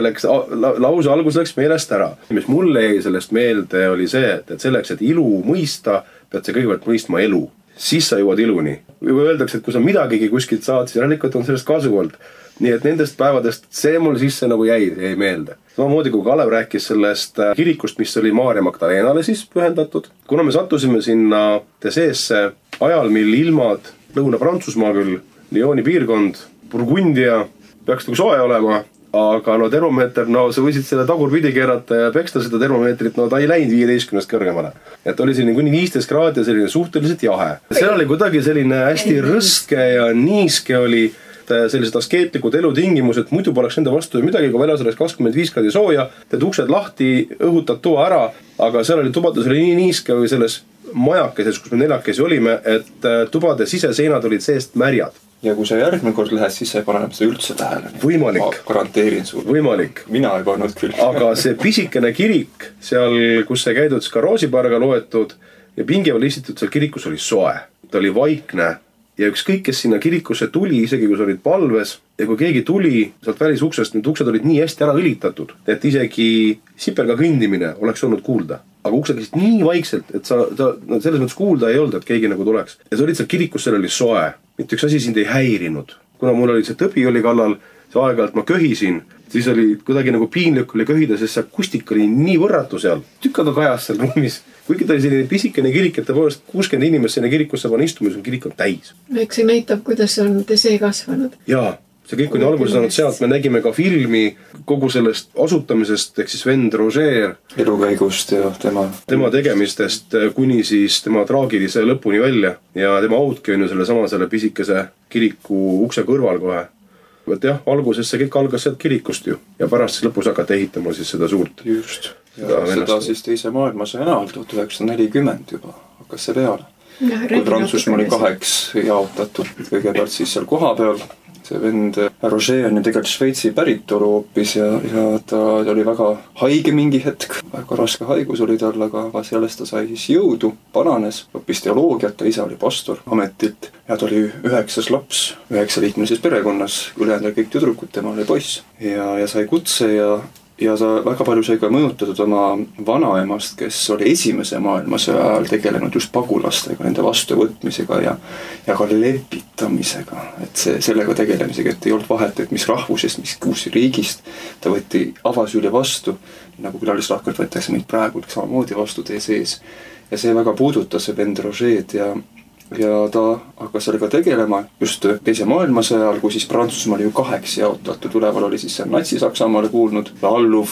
lause algus läks meelest ära. Mis mulle jäi sellest meelde oli see, et selleks, et ilu mõista, pead sa kõigepealt mõistma elu. Siis sa jõuad iluni. Või öeldakse, et kui sa midagigi kuskilt saad, siis järelikult on sellest kasu olnud. Nii et nendest päevadest see mul sisse nagu jäi meelde. Samamoodi kui Kalev rääkis sellest kirikust, mis oli Maarja Magdalenale siis pühendatud. Kuna me sattusime sinna seesse ajal, mil ilmad Lõuna-Prantsusmaa küll, Lyoni piirkond, Burgundia, peaks nagu soe olema, aga termomeeter, sa võisid selle tagurpidi keerata ja peksta seda termomeetrit, ta ei läinud 15 kõrgemale. Et oli selline kuni 15 kraadi ja selline suhteliselt jahe. Seal oli kuidagi selline hästi rõske ja niiske oli sellised askeetlikud elutingimused, muidu poleks nende vastu midagi, kui väljas oleks 25 kraadi sooja, teed uksed lahti, õhutad toa ära, aga seal oli tubades oli nii niiske või selles majakeses, kus me 4 olime, et tubade siseseinad olid seest märjad. Ja kui sa järgmine kord lähed, siis sa ei pane enam seda üldse tähele. Võimalik. Ma garanteerin sulle. Võimalik. Mina ei pannud küll. Aga see pisikene kirik, seal, kus sai käidud ka Roosipärga loetud ja pingeval istitud seal kirikus oli soe. Ta oli vaikne ja ükskõik, kes sinna kirikusse tuli, isegi kui sa olid palves ja kui keegi tuli sealt välisuksest, need uksed olid nii hästi ära õlitatud, et isegi sipelga kõndimine oleks olnud kuulda. Aga uksed käisid nii vaikselt, et sa selles mõttes kuulda ei olnud, et keegi nagu tuleks. Ja sa olid seal kirikus, seal oli soe. Mitte üks asi sind ei häirinud. Kuna mul oli see tõbi oli kallal, see aeg-ajalt ma köhisin, siis oli kuidagi nagu piinlik oli köhida, sest see akustik oli nii võrratu seal. Tükkaga kajas seal ruumis. Kuigi ta oli selline pisikene kirik, et tõepoolest 60 inimest sinna kirikusse pan istumis, kirik on täis. Eks see näitab, kuidas on see kasvanud. Jaa, see kõik on alguse saanud sealt, me nägime ka filmi kogu sellest asutamisest, ehk siis vend Roger elukäigust ja tema tegemistest kuni siis tema traagilise lõpuni välja ja tema autki on ju selle pisikese kiriku ukse kõrval kohe. Et jah, alguses see kõik algas sealt kirikust ju ja pärast siis lõpus hakata ehitama siis seda suurt. Just, ja seda siis teise maailmasõja näol 1940 juba hakkas see peale. Kui Prantsusmaa oli 2 jaotatud, kõigepealt siis seal koha peal. See vend Roger on ju tegelikult Šveitsi päritolu hoopis ja ta oli väga haige mingi hetk. Väga raske haigus oli tal, aga sellest ta sai siis jõudu, paranes, õppis teoloogiat, ta isa oli pastor ametilt ja ta oli 9. laps 9-liikmelises perekonnas, ülejäänud kõik tüdrukud, tema oli poiss ja sai kutse ja ta väga palju sai ka mõjutatud oma vanaemast, kes oli esimese maailmasõja ajal tegelenud just pagulastega, nende vastuvõtmisega ja ka lepitamisega. Et sellega tegelemisega, et ei olnud vahet, et mis rahvusest, mis kus riigist ta võeti avasüüli vastu, nagu külalisrahkelt võetakse meid praegu samamoodi vastu tee sees. Ja see väga puudutas see vend Roget ja ta hakkas sellega tegelema just teise maailmasõja ajal, kui siis Prantsusmaa oli ju 2 jaotatud, üleval oli siis see Natsi-Saksamaale kuulnud alluv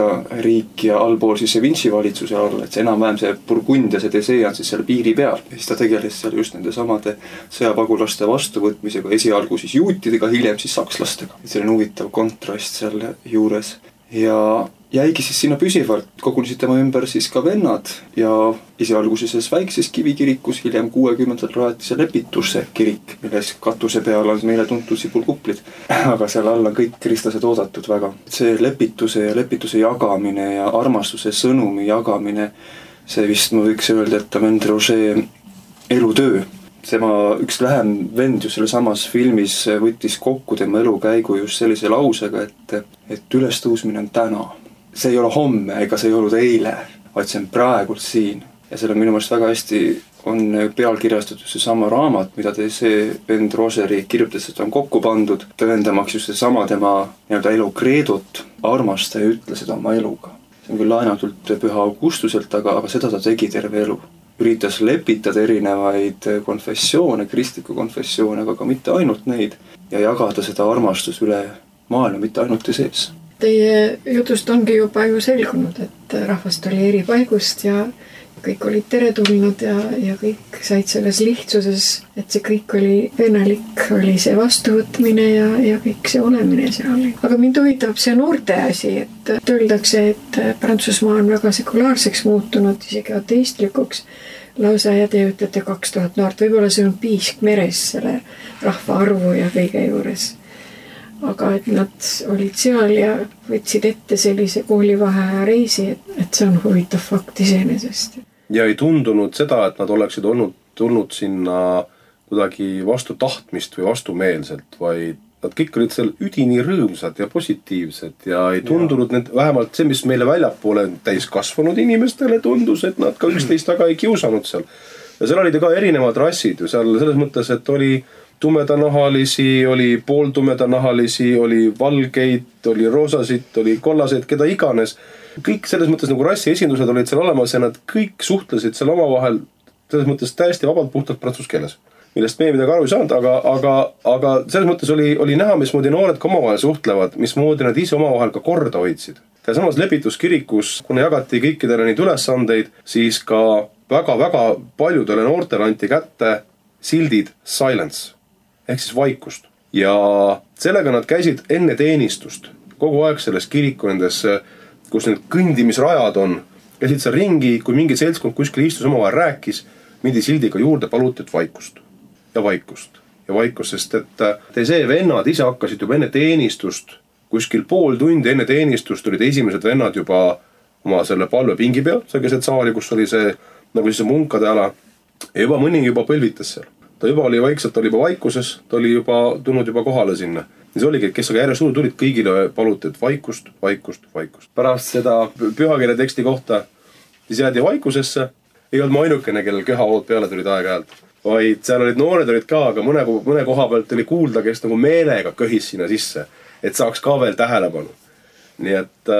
riik ja allpool siis see Vinci valitsuse all, et see enam-vähem see Burgund ja see Desee on siis seal piiri peal. Ja siis ta tegeles seal just nende samade sõjapagulaste vastuvõtmisega, esialgu siis juutidega, hiljem siis sakslastega. See on huvitav kontrast seal juures ja jäigi siis sinna püsivalt, kogunesid tema ümber siis ka vennad ja esialguses väikses kivikirikus, hiljem 60-ndal rajati see lepituse kirik, milles katuse peal on meile tuntud sipulkuplid, aga seal all on kõik kristlased oodatud väga. See lepituse jagamine ja armastuse sõnumi jagamine, see vist ma võiks öelda, et ta vend Roger elutöö. Tema üks lähem vend ju selle samas filmis võttis kokku tema elukäigu just sellise lausega, et ülestõusmine on täna. See ei ole homme ega see ei olnud eile, vaid see on praegult siin. Ja seal on minu meelest väga hästi on pealkirjastatud see sama raamat, mida see vend Rogeri kirjutas, et on kokku pandud, tõendamaks just sama tema elu kreedot, armasta ja ütle seda oma eluga. See on küll laenatult Püha Augustuselt, aga seda ta tegi terve elu. Üritas lepitada erinevaid konfessioone, kristliku konfessioone, aga ka mitte ainult neid ja jagada seda armastust üle maailma, mitte ainult sees. Teie jutust ongi juba ju selgunud, et rahvast oli eri paigust ja kõik olid teretulnud ja kõik said selles lihtsuses, et see kõik oli vennelik, oli see vastuvõtmine ja kõik see olemine seal. Aga mind huvitab see noorte asi, et öeldakse, et Prantsusmaa on väga sekulaarseks muutunud, isegi ateistlikuks lausa ja te ütlete 2000 noort, võib-olla see on piisk meres selle rahva arvu ja kõige juures. Aga et nad olid seal ja võtsid ette sellise koolivaheaja reisi, et see on huvitav fakt iseenesest. Ja ei tundunud seda, et nad oleksid tulnud sinna kuidagi vastu tahtmist või vastumeelselt, vaid nad kõik olid seal üdini rõõmsad ja positiivsed ja ei tundunud need, vähemalt see, mis meile väljapoole täiskasvanud inimestele tundus, et nad ka üksteist taga ei kiusanud seal. Ja seal olid ka erinevad rassid ju seal selles mõttes, et oli tumedanahalisi, oli pooltumedanahalisi, oli valgeid, oli roosasid, oli kollaseid, keda iganes. Kõik selles mõttes nagu rassi esindused olid seal olemas ja nad kõik suhtlesid seal omavahel selles mõttes täiesti vabalt puhtalt prantsuse keeles, millest meie midagi aru ei saanud, aga selles mõttes oli näha, mismoodi noored ka omavahel suhtlevad, mismoodi nad ise omavahel ka korda hoidsid. Ja samas lepituskirikus, kuna jagati kõikidele neid ülesandeid, siis ka väga-väga paljudele noortele anti kätte sildid silence. Ehk siis vaikust. Ja sellega nad käisid enne teenistust. Kogu aeg selles kiriku nendes, kus need kõndimisrajad on, käisid seal ringi, kui mingi seltskond kuskil istus omavahel rääkis, mindi sildiga juurde paluti, et vaikust. Ja vaikust. Ja vaikust, sest et see vennad ise hakkasid juba enne teenistust, kuskil pool tundi enne teenistust olid esimesed vennad juba oma selle palvepingi peal, see keset saali, kus oli see, nagu siis see munkade ala, ja juba mõni juba põlvitas seal. Ta juba oli vaikselt, ta oli juba vaikuses, ta oli juba tulnud juba kohale sinna. Ja see oligi, kes aga järjest tulid kõigile paluti, et vaikust, vaikust, vaikust. Pärast seda pühakirja teksti kohta siis jäädi vaikusesse. Ei olnud ma ainukene, kellel köhaood peale tulid aeg-ajalt. Vaid seal olid noored olid ka, aga mõne koha pealt oli kuulda, kes nagu meelega köhis sinna sisse, et saaks ka veel tähelepanu. Nii et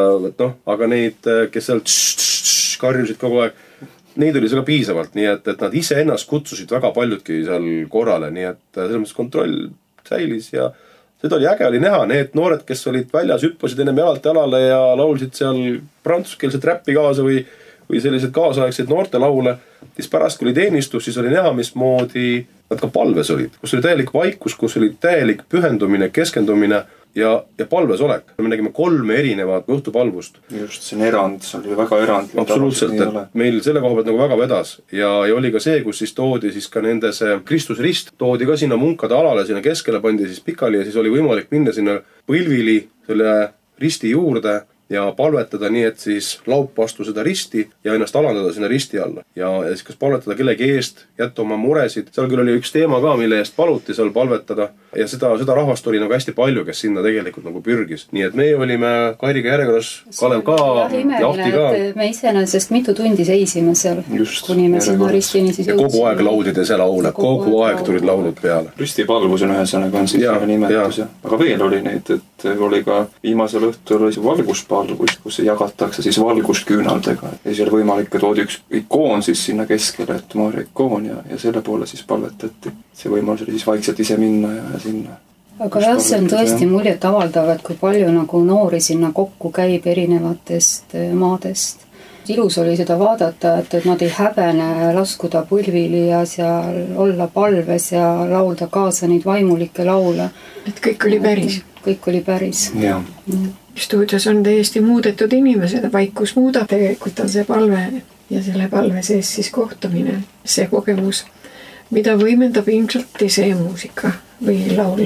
aga neid, kes seal karjusid kogu aeg, neid oli seal piisavalt, nii et nad ise ennast kutsusid väga paljudki seal korrale, nii et selles mõttes kontroll säilis ja seda oli äge oli näha, need noored, kes olid väljas, hüppasid ennem jalalt jalale ja laulsid seal prantsuskeelset räppi kaasa või sellised kaasaegseid noortelaule, siis pärast, kui oli teenistus, siis oli näha, mismoodi nad ka palves olid, kus oli täielik vaikus, kus oli täielik pühendumine, keskendumine ja palves olek. Me nägime 3 erinevat õhtupalvust. Just, see on erand, see oli väga erandlik. Absoluutselt, et meil selle koha pealt nagu väga vedas ja oli ka see, kus siis toodi siis ka nende see Kristuse rist, toodi ka sinna munkade alale, sinna keskele pandi siis pikali ja siis oli võimalik minna sinna põlvili selle risti juurde ja palvetada nii, et siis laup vastu seda risti ja ennast alandada sinna risti alla. Ja siis kas palvetada kellegi eest, jätta oma muresid. Seal küll oli üks teema ka, mille eest paluti seal palvetada ja seda rahvast oli nagu hästi palju, kes sinna tegelikult nagu pürgis. Nii et meie olime Kairiga järjekorras, Kalev ka, Jahti ka. Me iseenesest mitu tundi seisime seal, kuni me sinna ristini siis jõudsime. Kogu aeg laudid ja see laule, kogu aeg tulid laulud peale. Ristipalvus on ühesõnaga on siis nimetus. Aga veel oli neid, et oli ka viimasel õhtul valguspalvus, kus jagatakse siis valgust küünaldega. Ja siis oli võimalik, et toodi üks ikoon siis sinna keskele, et Maarja ikoon ja selle poole siis palvetati. See võimalus oli siis vaikselt ise minna ja sinna. Aga jah, see on tõesti muljet avaldav, et kui palju nagu noori sinna kokku käib erinevatest maadest. Ilus oli seda vaadata, et nad ei häbene laskuda põlvili ja seal olla palves ja laulda kaasa neid vaimulikke laule. Et kõik oli päris. Kõik oli päris. Ja. Stuudios on täiesti muudetud inimesed, vaikus muudab, tegelikult on see palve ja selle palve sees siis kohtumine, see kogemus, mida võimendab ilmselt see muusika või laul.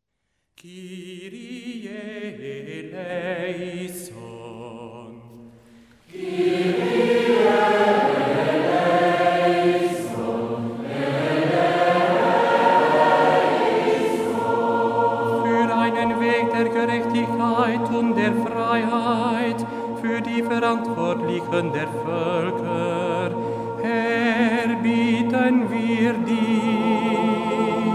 Und der Freiheit für die Verantwortlichen der Völker, Herr, bitten wir dich.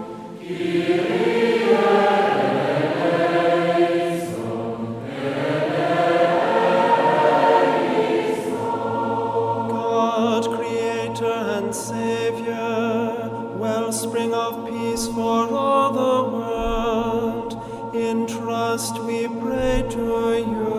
God, Creator and Savior, wellspring of peace for all the world, in trust we pray to you.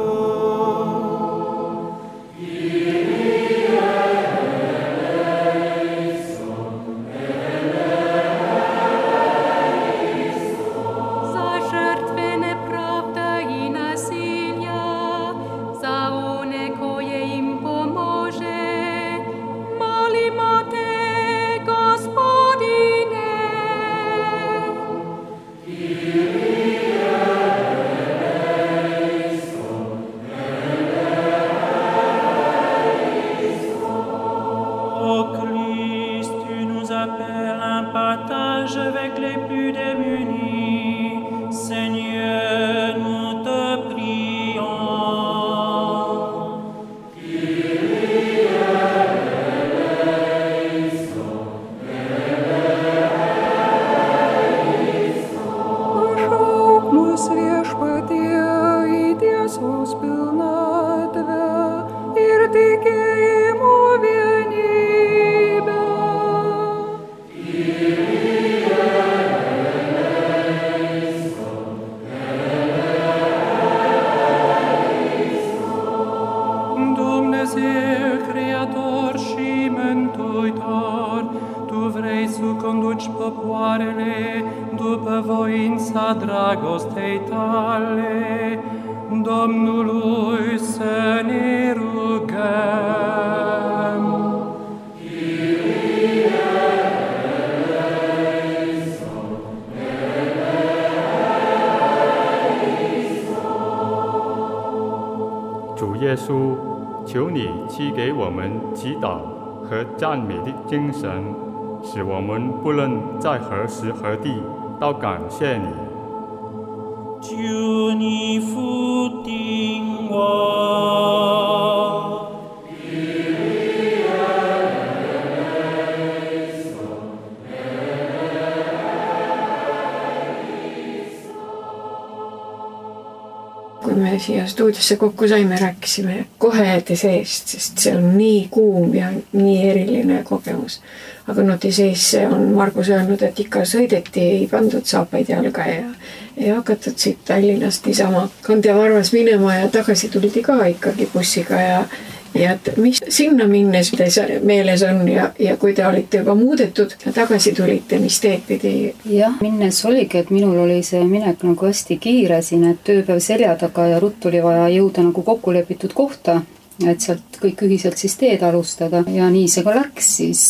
popoarele după voința dragostei tale, Domnului să ne rugăm. 主耶稣，求你赐给我们祈祷和赞美的精神，使我们不论在何时何地都感谢你。 求你复听我。 Kui me siia stuudiosse kokku saime, rääkisime Kohetiseest, sest see on nii kuum ja nii eriline kogemus. Aga Notiseesse on Margus öelnud, et ikka sõideti, ei pandud saapaid jalga ja ei hakatud siit Tallinnast niisama Kandja Varvas minema ja tagasi tuldi ka ikkagi bussiga ja mis sinna minnes meeles on ja kui te olite juba muudetud ja tagasi tulite, mis teed pidi? Jah, minnes oligi, et minul oli see minek nagu hästi kiire siin, et tööpäev selja taga ja ruttu oli vaja jõuda nagu kokkulepitud kohta, et sealt kõik ühiselt siis teed alustada ja nii see ka läks siis.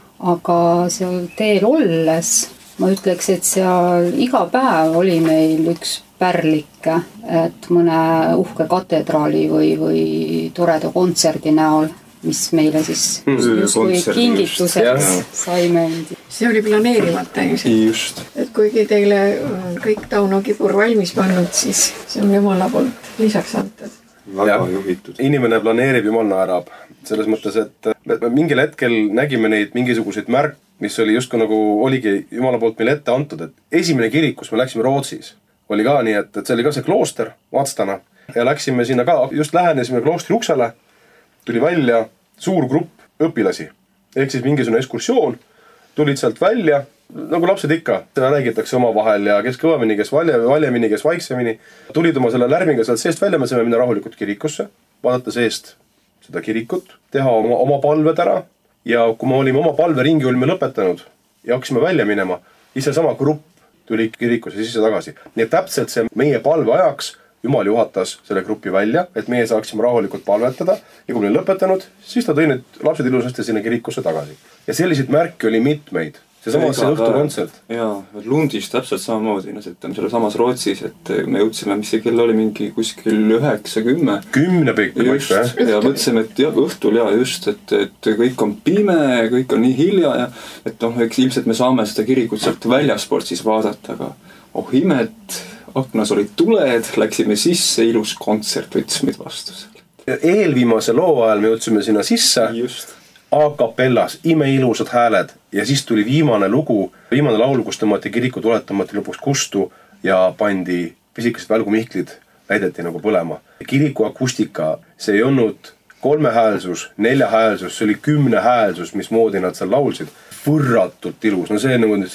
Aga seal teel olles ma ütleks, et seal iga päev oli meil üks pärlikke, et mõne uhke katedraali või toreda kontserdi näol, mis meile siis justkui kingituseks saime. See oli planeerimata just. Et kuigi teile on kõik Tauno Kibur valmis pannud, siis see on Jumala poolt lisaks antud. Väga juhitud. Inimene planeerib, Jumal naerab. Selles mõttes, et mingil hetkel nägime neid mingisuguseid märk, mis oli justkui nagu oligi Jumala poolt meile ette antud, et esimene kirik, kus me läksime Rootsis, oli ka nii, et see oli ka see klooster Vaatstana ja läksime sinna ka, just lähenesime kloostri uksele, tuli välja suur grupp õpilasi, ehk siis mingisugune ekskursioon, tulid sealt välja, nagu lapsed ikka, seda räägitakse oma vahel ja kes kõvemini, kes valjemini, kes vaiksemini, tulid oma selle lärmiga sealt seest välja, me saime minna rahulikult kirikusse, vaadata seest seda kirikut, teha oma palved ära ja kui me olime oma palveringi, olime lõpetanud ja hakkasime välja minema, siis seesama grupp tuli kirikusse sisse tagasi. Nii et täpselt see meie palve ajaks Jumal juhatas selle grupi välja, et meie saaksime rahulikult palvetada ja kui me lõpetanud, siis ta tõi need lapsed ilusasti sinna kirikusse tagasi. Ja selliseid märke oli mitmeid. See õhtukontsert. Jaa, Lundis täpselt samamoodi, et on selle samas Rootsis, et me jõudsime, mis see kell oli mingi kuskil 9-10. 10 pikku just, ja mõtlesime, et õhtul just, et kõik on pime, kõik on nii hilja ja et eks ilmselt me saame seda kirikut sealt väljaspoolt siis vaadata, aga imet, aknas olid tuled, läksime sisse, ilus kontsert võttis meid vastu seal. Eelviimase loo ajal me jõudsime sinna sisse. Just. A-kapellas, imeilusad hääled ja siis tuli viimane laul, kus tõmmati kiriku tuletamati lõpuks kustu ja pandi pisikesed välgumihklid, läideti nagu põlema. Kiriku akustika, see ei olnud 3-häälsus, 4-häälsus, see oli 10-häälsus, mismoodi nad seal laulsid. Võrratult ilus, no see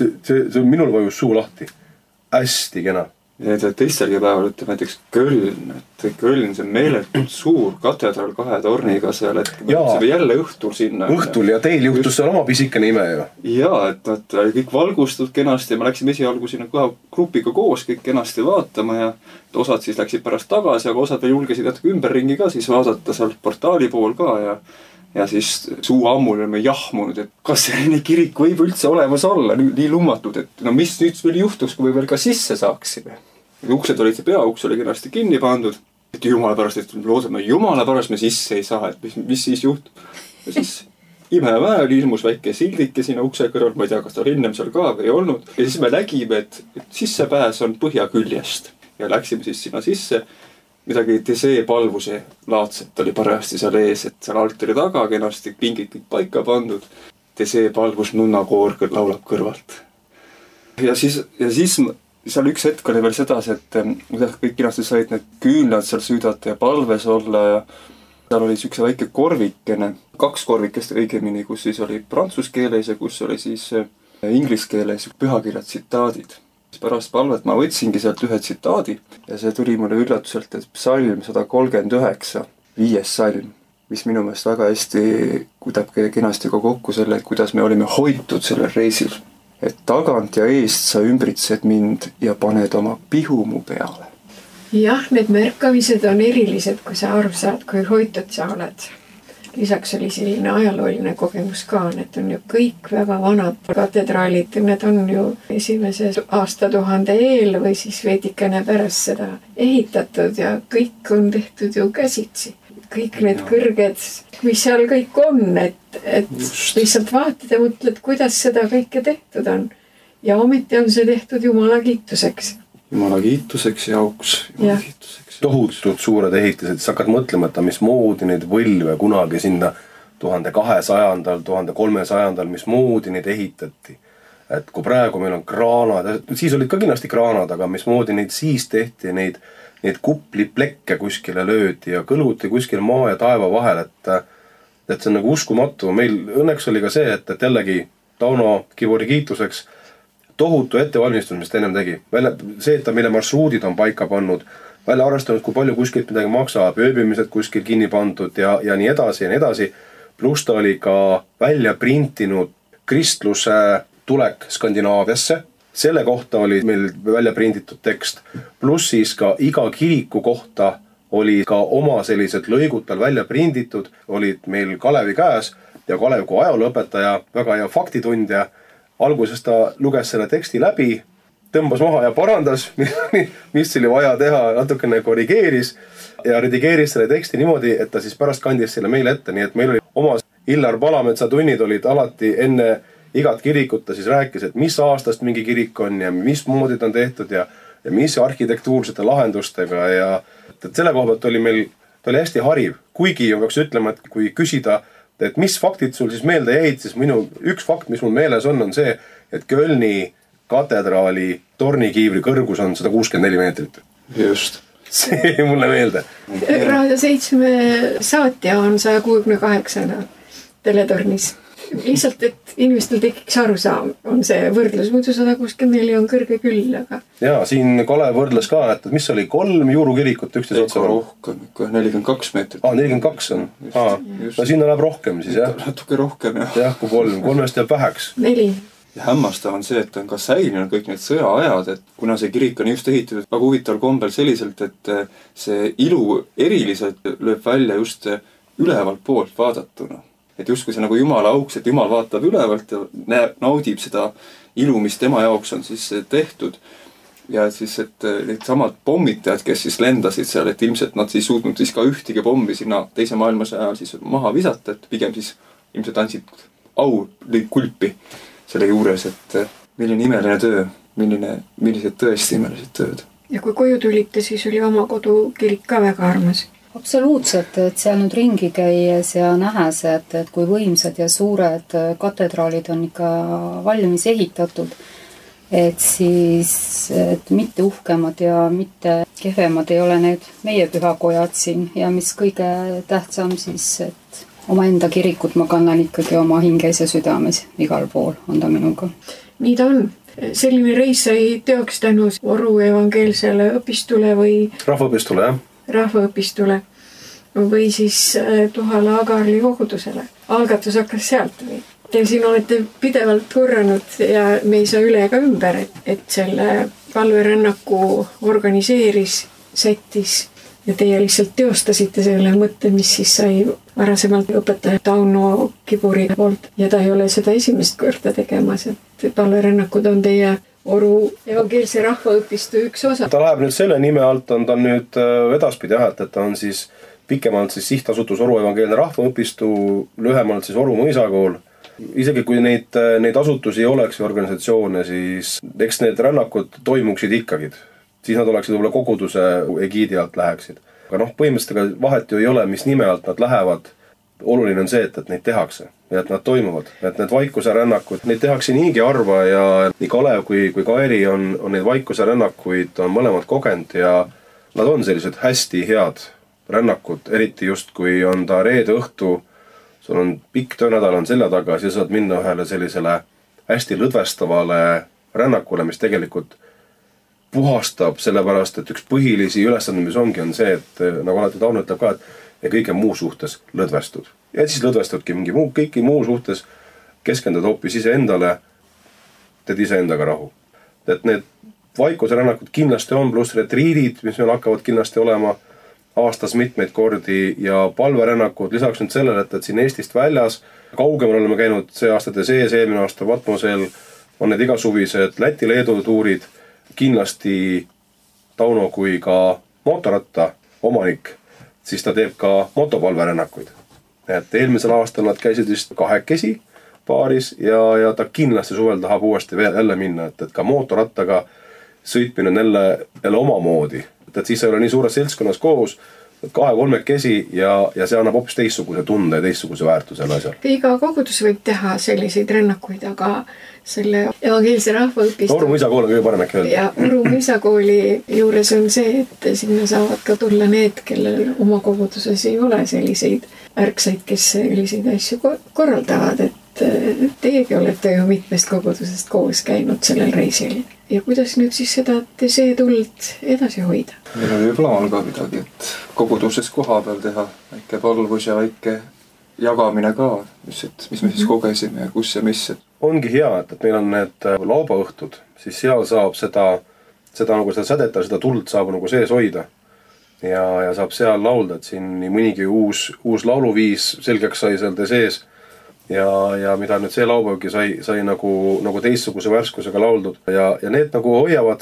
minul vajus suu lahti. Hästi kena. Ja teistelgi päeval ütleb näiteks Köln, et Köln see meeletult suur katedraal 2 torniga seal, et me jälle õhtul sinna. Õhtul ja teil juhtus seal oma pisikene ime ju. Jaa, et nad kõik valgustud kenasti ja me läksime esialgu sinna grupiga koos kõik kenasti vaatama ja osad siis läksid pärast tagasi, aga osad veel julgesid jätke ümberringi ka siis vaadata seal portaali pool ka ja siis suu ammul oleme jahmunud, et kas selline kirik võib üldse olemas olla, nii lummatud, et mis nüüd veel juhtuks, kui me veel ka sisse saaksime. Uksed olid, see peauks oli kenasti kinni pandud, et jumala pärast, et loodame, jumala pärast me sisse ei saa, et mis siis juhtub. Ja siis imeväel ilmus väike sildike sinna ukse kõrval, ma ei tea, kas ta oli ennem seal ka või ei olnud. Ja siis me nägime, et sissepääs on põhjaküljest ja läksime siis sinna sisse. Midagi Tesee palvuse laadset oli parajasti seal ees, et seal altari taga kenasti pingid kõik paika pandud. Tesee palvus nunnakoor laulab kõrvalt. Ja siis seal üks hetk oli veel sedasi, et kõik kenasti said need küünlad seal süüdata ja palves olla ja seal oli siukse väike korvikene, 2 korvikest õigemini, kus siis oli prantsuse keeles ja kus oli siis inglise keeles pühakirjad tsitaadid. Pärast palvet ma võtsingi sealt ühe tsitaadi ja see tuli mulle üllatuselt, et psalm 139, 5. salm, mis minu meelest väga hästi kudab kenasti ka kokku selle, et kuidas me olime hoitud sellel reisil. Et tagant ja eest sa ümbritsed mind ja paned oma pihu mu peale. Jah, need märkamised on erilised, kui sa aru saad, kui hoitud sa oled. Lisaks oli selline ajalooline kogemus ka, need on ju kõik väga vanad katedraalid, need on ju esimese aastatuhande eel või siis veidikene pärast seda ehitatud ja kõik on tehtud ju käsitsi. Kõik need kõrged, mis seal kõik on, et lihtsalt vaatad ja mõtled, kuidas seda kõike tehtud on. Ja ometi on see tehtud Jumala kiituseks. Jumala kiituseks ja auks. Jumala kiituseks. Tohutud suured ehitised, sa hakkad mõtlemata, mismoodi neid võlve kunagi sinna 1200-ndal, 1300-ndal, mismoodi neid ehitati. Et kui praegu meil on kraanad, siis olid ka kindlasti kraanad, aga mismoodi neid siis tehti, neid kupliplekke kuskile löödi ja kõluti kuskil maa ja taeva vahel, et see on nagu uskumatu. Meil õnneks oli ka see, et jällegi Tauno Kiburi kiituseks tohutu ettevalmistus, mis ta ennem tegi. See, et ta meile marsruudid on paika pannud, välja arvestanud, kui palju kuskilt midagi maksab, ööbimised kuskil kinni pandud ja nii edasi ja nii edasi. Pluss ta oli ka välja printinud kristluse tulek Skandinaaviasse. Selle kohta oli meil välja printitud tekst. Pluss siis ka iga kiriku kohta oli ka oma sellised lõigud tal välja prinditud, olid meil Kalevi käes ja Kalev kui ajalooõpetaja, väga hea faktitundja. Alguses ta luges selle teksti läbi, tõmbas maha ja parandas, mis oli vaja teha, natukene korrigeeris ja redigeeris selle teksti niimoodi, et ta siis pärast kandis selle meile ette. Nii et meil oli oma Illar Palametsa tunnid olid alati enne igat kirikut, ta siis rääkis, et mis aastast mingi kirik on ja mismoodi ta on tehtud ja mis arhitektuursete lahendustega ja et selle koha pealt oli meil, ta oli hästi hariv. Kuigi peaks ütlema, et kui küsida, et mis faktid sul siis meelde jäid, siis üks fakt, mis mul meeles on see, et Kölni katedraali tornikiivri kõrgus on 164 meetrit. Just. See mulle meelde. Raadio 7 saatja on 168 teletornis. Lihtsalt, et inimestel tekiks arusaam, on see võrdlus. Muidu 164 on kõrge küll, aga... Ja, siin Kalev võrdles ka, et mis oli 3 juurukirikut üksteise otsa. Rohkem, 42 meetrit. 42 on. No sinna läheb rohkem siis, jah? Natuke rohkem, jah. Jah, kui 3. 3-st jääb väheks. 4. Ja hämmastav on see, et on ka säilinud kõik need sõjaajad, et kuna see kirik on just ehitatud väga huvitaval kombel selliselt, et see ilu eriliselt lööb välja just ülevalt poolt vaadatuna. Et just kui see nagu Jumala auks, et Jumal vaatab ülevalt ja naudib seda ilu, mis tema jaoks on siis tehtud. Ja siis, et need samad pommitajad, kes siis lendasid seal, et ilmselt nad siis suutnud siis ka ühtegi pommi sinna teise maailmasõja ajal siis maha visata, et pigem siis ilmselt andsid au kulpi selle juures, et milline imeline töö, millised tõesti imelised tööd. Ja kui koju tulite, siis oli oma kodukirik ka väga armas. Absoluutselt, et seal nüüd ringi käies ja nähes, et kui võimsad ja suured katedraalid on ikka valmis ehitatud, et siis et mitte uhkemad ja mitte kehvemad ei ole need meie pühakojad siin ja mis kõige tähtsam siis, et omaenda kirikut ma kannan ikkagi oma hinges ja südames igal pool on ta minuga. Nii ta on. Selline reis sai teoks tänu Oru evangeelsele õpistule või... Rahvaõpistule, jah. Rahvaõpistule või siis Tuhala Agarli kogudusele. Algatus hakkas sealt või? Te siin olete pidevalt korranud ja me ei saa üle ega ümber, et selle palverännaku organiseeris, sättis ja teie lihtsalt teostasite selle mõtte, mis siis sai varasemalt õpetaja Tauno Kiburi poolt ja ta ei ole seda esimest korda tegemas, et palverännakud on teie Oru evangeelse rahvaõpistu üks osa. Ta läheb nüüd selle nime alt, on ta nüüd edaspidi jah, et ta on siis pikemalt siis sihtasutus Oru evangeelne rahvaõpistu, lühemalt siis Oru mõisakool. Isegi kui neid asutusi ei oleks või organisatsioone, siis eks need rännakud toimuksid ikkagi. Siis nad oleksid võib-olla koguduse egiidi alt läheksid. Aga põhimõtteliselt vahet ju ei ole, mis nime alt nad lähevad. Oluline on see, et neid tehakse ja et nad toimuvad. Et need vaikuse rännakud, neid tehakse niigi harva ja nii Kalev kui Kairi on neid vaikuse rännakuid on mõlemad kogenud ja nad on sellised hästi head rännakud, eriti just kui on ta reede õhtu, sul on pikk töönädal on selja taga, siis saad minna ühele sellisele hästi lõdvestavale rännakule, mis tegelikult puhastab sellepärast, et üks põhilisi ülesanded, mis ongi, on see, et nagu alati Tauno ütleb ka, et ja kõige muu suhtes lõdvestud. Ja siis lõdvestudki kõiki muu suhtes, keskendud hoopis iseendale, teed iseendaga rahu. Et need vaikuse rännakud kindlasti on, pluss retriidid, mis meil hakkavad kindlasti olema aastas mitmeid kordi ja palverännakud. Lisaks nüüd sellele, et siin Eestist väljas, kaugemal oleme käinud see aastate sees, eelmine aasta Vatmosel, on need igasuvised Läti-Leedu tuurid, kindlasti Tauno kui ka motoratta omanik, siis ta teeb ka motopalverännakuid. Et eelmisel aastal nad käisid vist 2 paaris ja ta kindlasti suvel tahab uuesti veel jälle minna, et ka motorattaga sõitmine on jälle omamoodi. Et siis ei ole nii suures seltskonnas koos, 2-3 ja see annab hoopis teistsuguse tunde ja teistsuguse väärtusele asjal. Iga kogudus võib teha selliseid rännakuid, aga selle evangeelse rahvaõpistu... Oru mõisakool on kõige parem äkki öelda. Ja Oru mõisakooli juures on see, et sinna saavad ka tulla need, kellel oma koguduses ei ole selliseid ärksaid, kes selliseid asju korraldavad, et teiegi olete ju mitmest kogudusest koos käinud sellel reisil ja kuidas nüüd siis seda see-tuld edasi hoida? Meil oli plaan ka midagi, et koguduses koha peal teha väike palvus ja väike jagamine ka, mis me siis kogesime ja kus ja mis. Ongi hea, et meil on need laubaõhtud, siis seal saab seda nagu seda sädet, seda tuld saab nagu sees hoida. Ja saab seal laulda, et siin nii mõnigi uus lauluviis selgeks sai seal sees ja mida nüüd see laupäevgi sai nagu teistsuguse värskusega lauldud ja need nagu hoiavad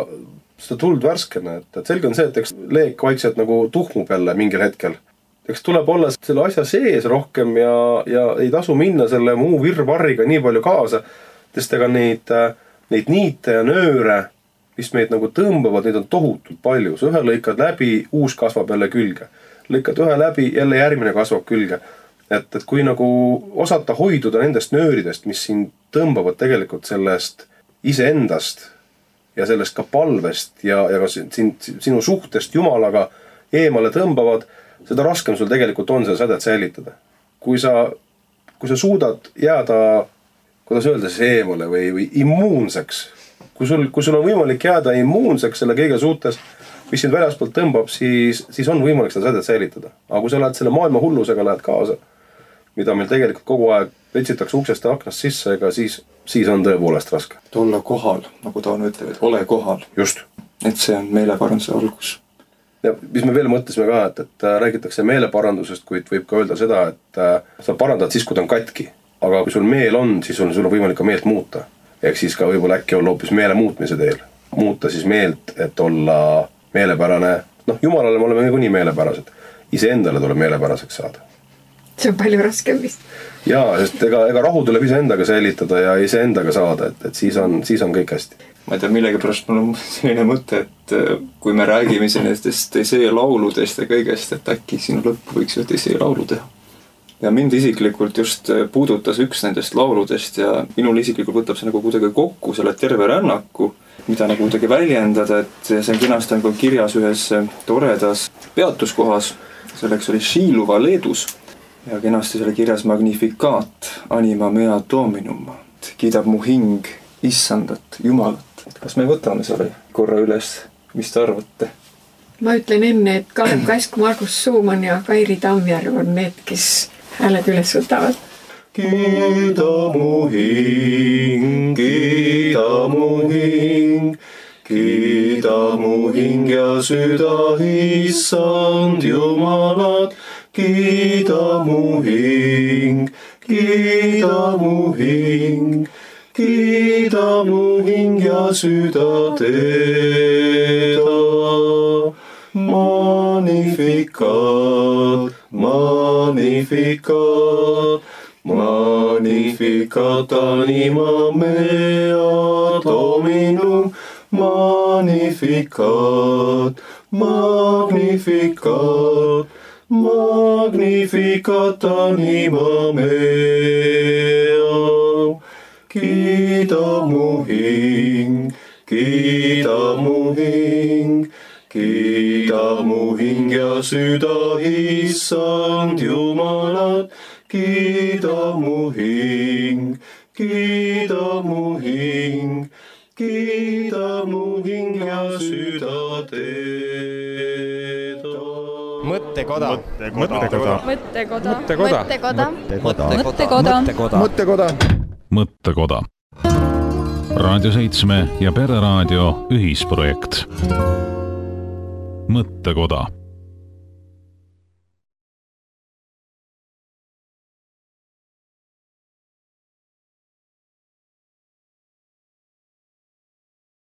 seda tuld värskena, et selge on see, et eks leek vaikselt nagu tuhmub jälle mingil hetkel. Eks tuleb olla selle asja sees rohkem ja ei tasu minna selle muu virvarriga nii palju kaasa, sest ega neid niite ja nööre, mis meid nagu tõmbavad, neid on tohutult palju. Sa ühe lõikad läbi, uus kasvab jälle külge. Lõikad ühe läbi, jälle järgmine kasvab külge. Et kui nagu osata hoiduda nendest nööridest, mis siin tõmbavad tegelikult sellest iseendast ja sellest ka palvest ja ka sinu suhtest Jumalaga eemale tõmbavad, seda raskem sul tegelikult on seda sädet säilitada. Kui sa suudad jääda, kuidas öelda siis eemale või immuunseks, kui sul on võimalik jääda immuunseks selle kõige suhtes, mis sind väljaspoolt tõmbab, siis on võimalik seda sädet säilitada. Aga kui sa lähed selle maailma hullusega lähed kaasa, mida meil tegelikult kogu aeg vetsitakse uksest ja aknast sisse, ega siis on tõepoolest raske. Et olla kohal, nagu ta on ütleb, et ole kohal. Just. Et see on meeleparanduse algus. Ja mis me veel mõtlesime ka, et räägitakse meeleparandusest, kuid võib ka öelda seda, et sa parandad siis, kui ta on katki. Aga kui sul meel on, siis sul on võimalik ka meelt muuta. Ehk siis ka võib-olla äkki olla hoopis meele muutmise teel. Muuta siis meelt, et olla meelepärane. Jumalale me oleme nii meelepärased. Iseendale tuleb meelepäraseks saada. See on palju raskem vist. Jaa, sest ega rahu tuleb iseendaga säilitada ja iseendaga saada, et siis on kõik hästi. Ma ei tea, millegi pärast mul on selline mõte, et kui me räägime nendest teisee lauludest ja kõigest, et äkki sinu lõppu võiks ju teisee laulu teha. Ja mind isiklikult just puudutas üks nendest lauludest ja minul isiklikult võtab see nagu kuidagi kokku selle terve rännaku, mida nagu kuidagi väljendada, et see on kenasti nagu kirjas ühes toredas peatuskohas, selleks oli Šiluva Leedus ja kenasti selle kirjas Magnificat, anima mea dominum, kiidab mu hing issandat, Jumalat. Kas me võtame selle korra üles, mis te arvate? Ma ütlen enne, et Kalev Kask, Margus Suumann ja Kairi Tammjärv on need, kes hääled üles võtavad. Kiida mu hing, kiida mu hing, kiida mu hing ja süda, issand Jumalat. Kiida mu hing, kiida mu hing, kiida mu hing ja süda teda. Magnificat, magnificat, magnificat anima mea dominum, magnificat, magnificat, magnificat anima mea. Kiida mu hing, kiida mu hing, kiida mu hing ja süda, issand Jumalat. Kiida mu hing, kiida mu hing, kiida mu hing ja süda teda. Mõttekoda. Mõttekoda. Mõttekoda. Mõttekoda. Raadio 7 ja Pereraadio ühisprojekt. Mõttekoda.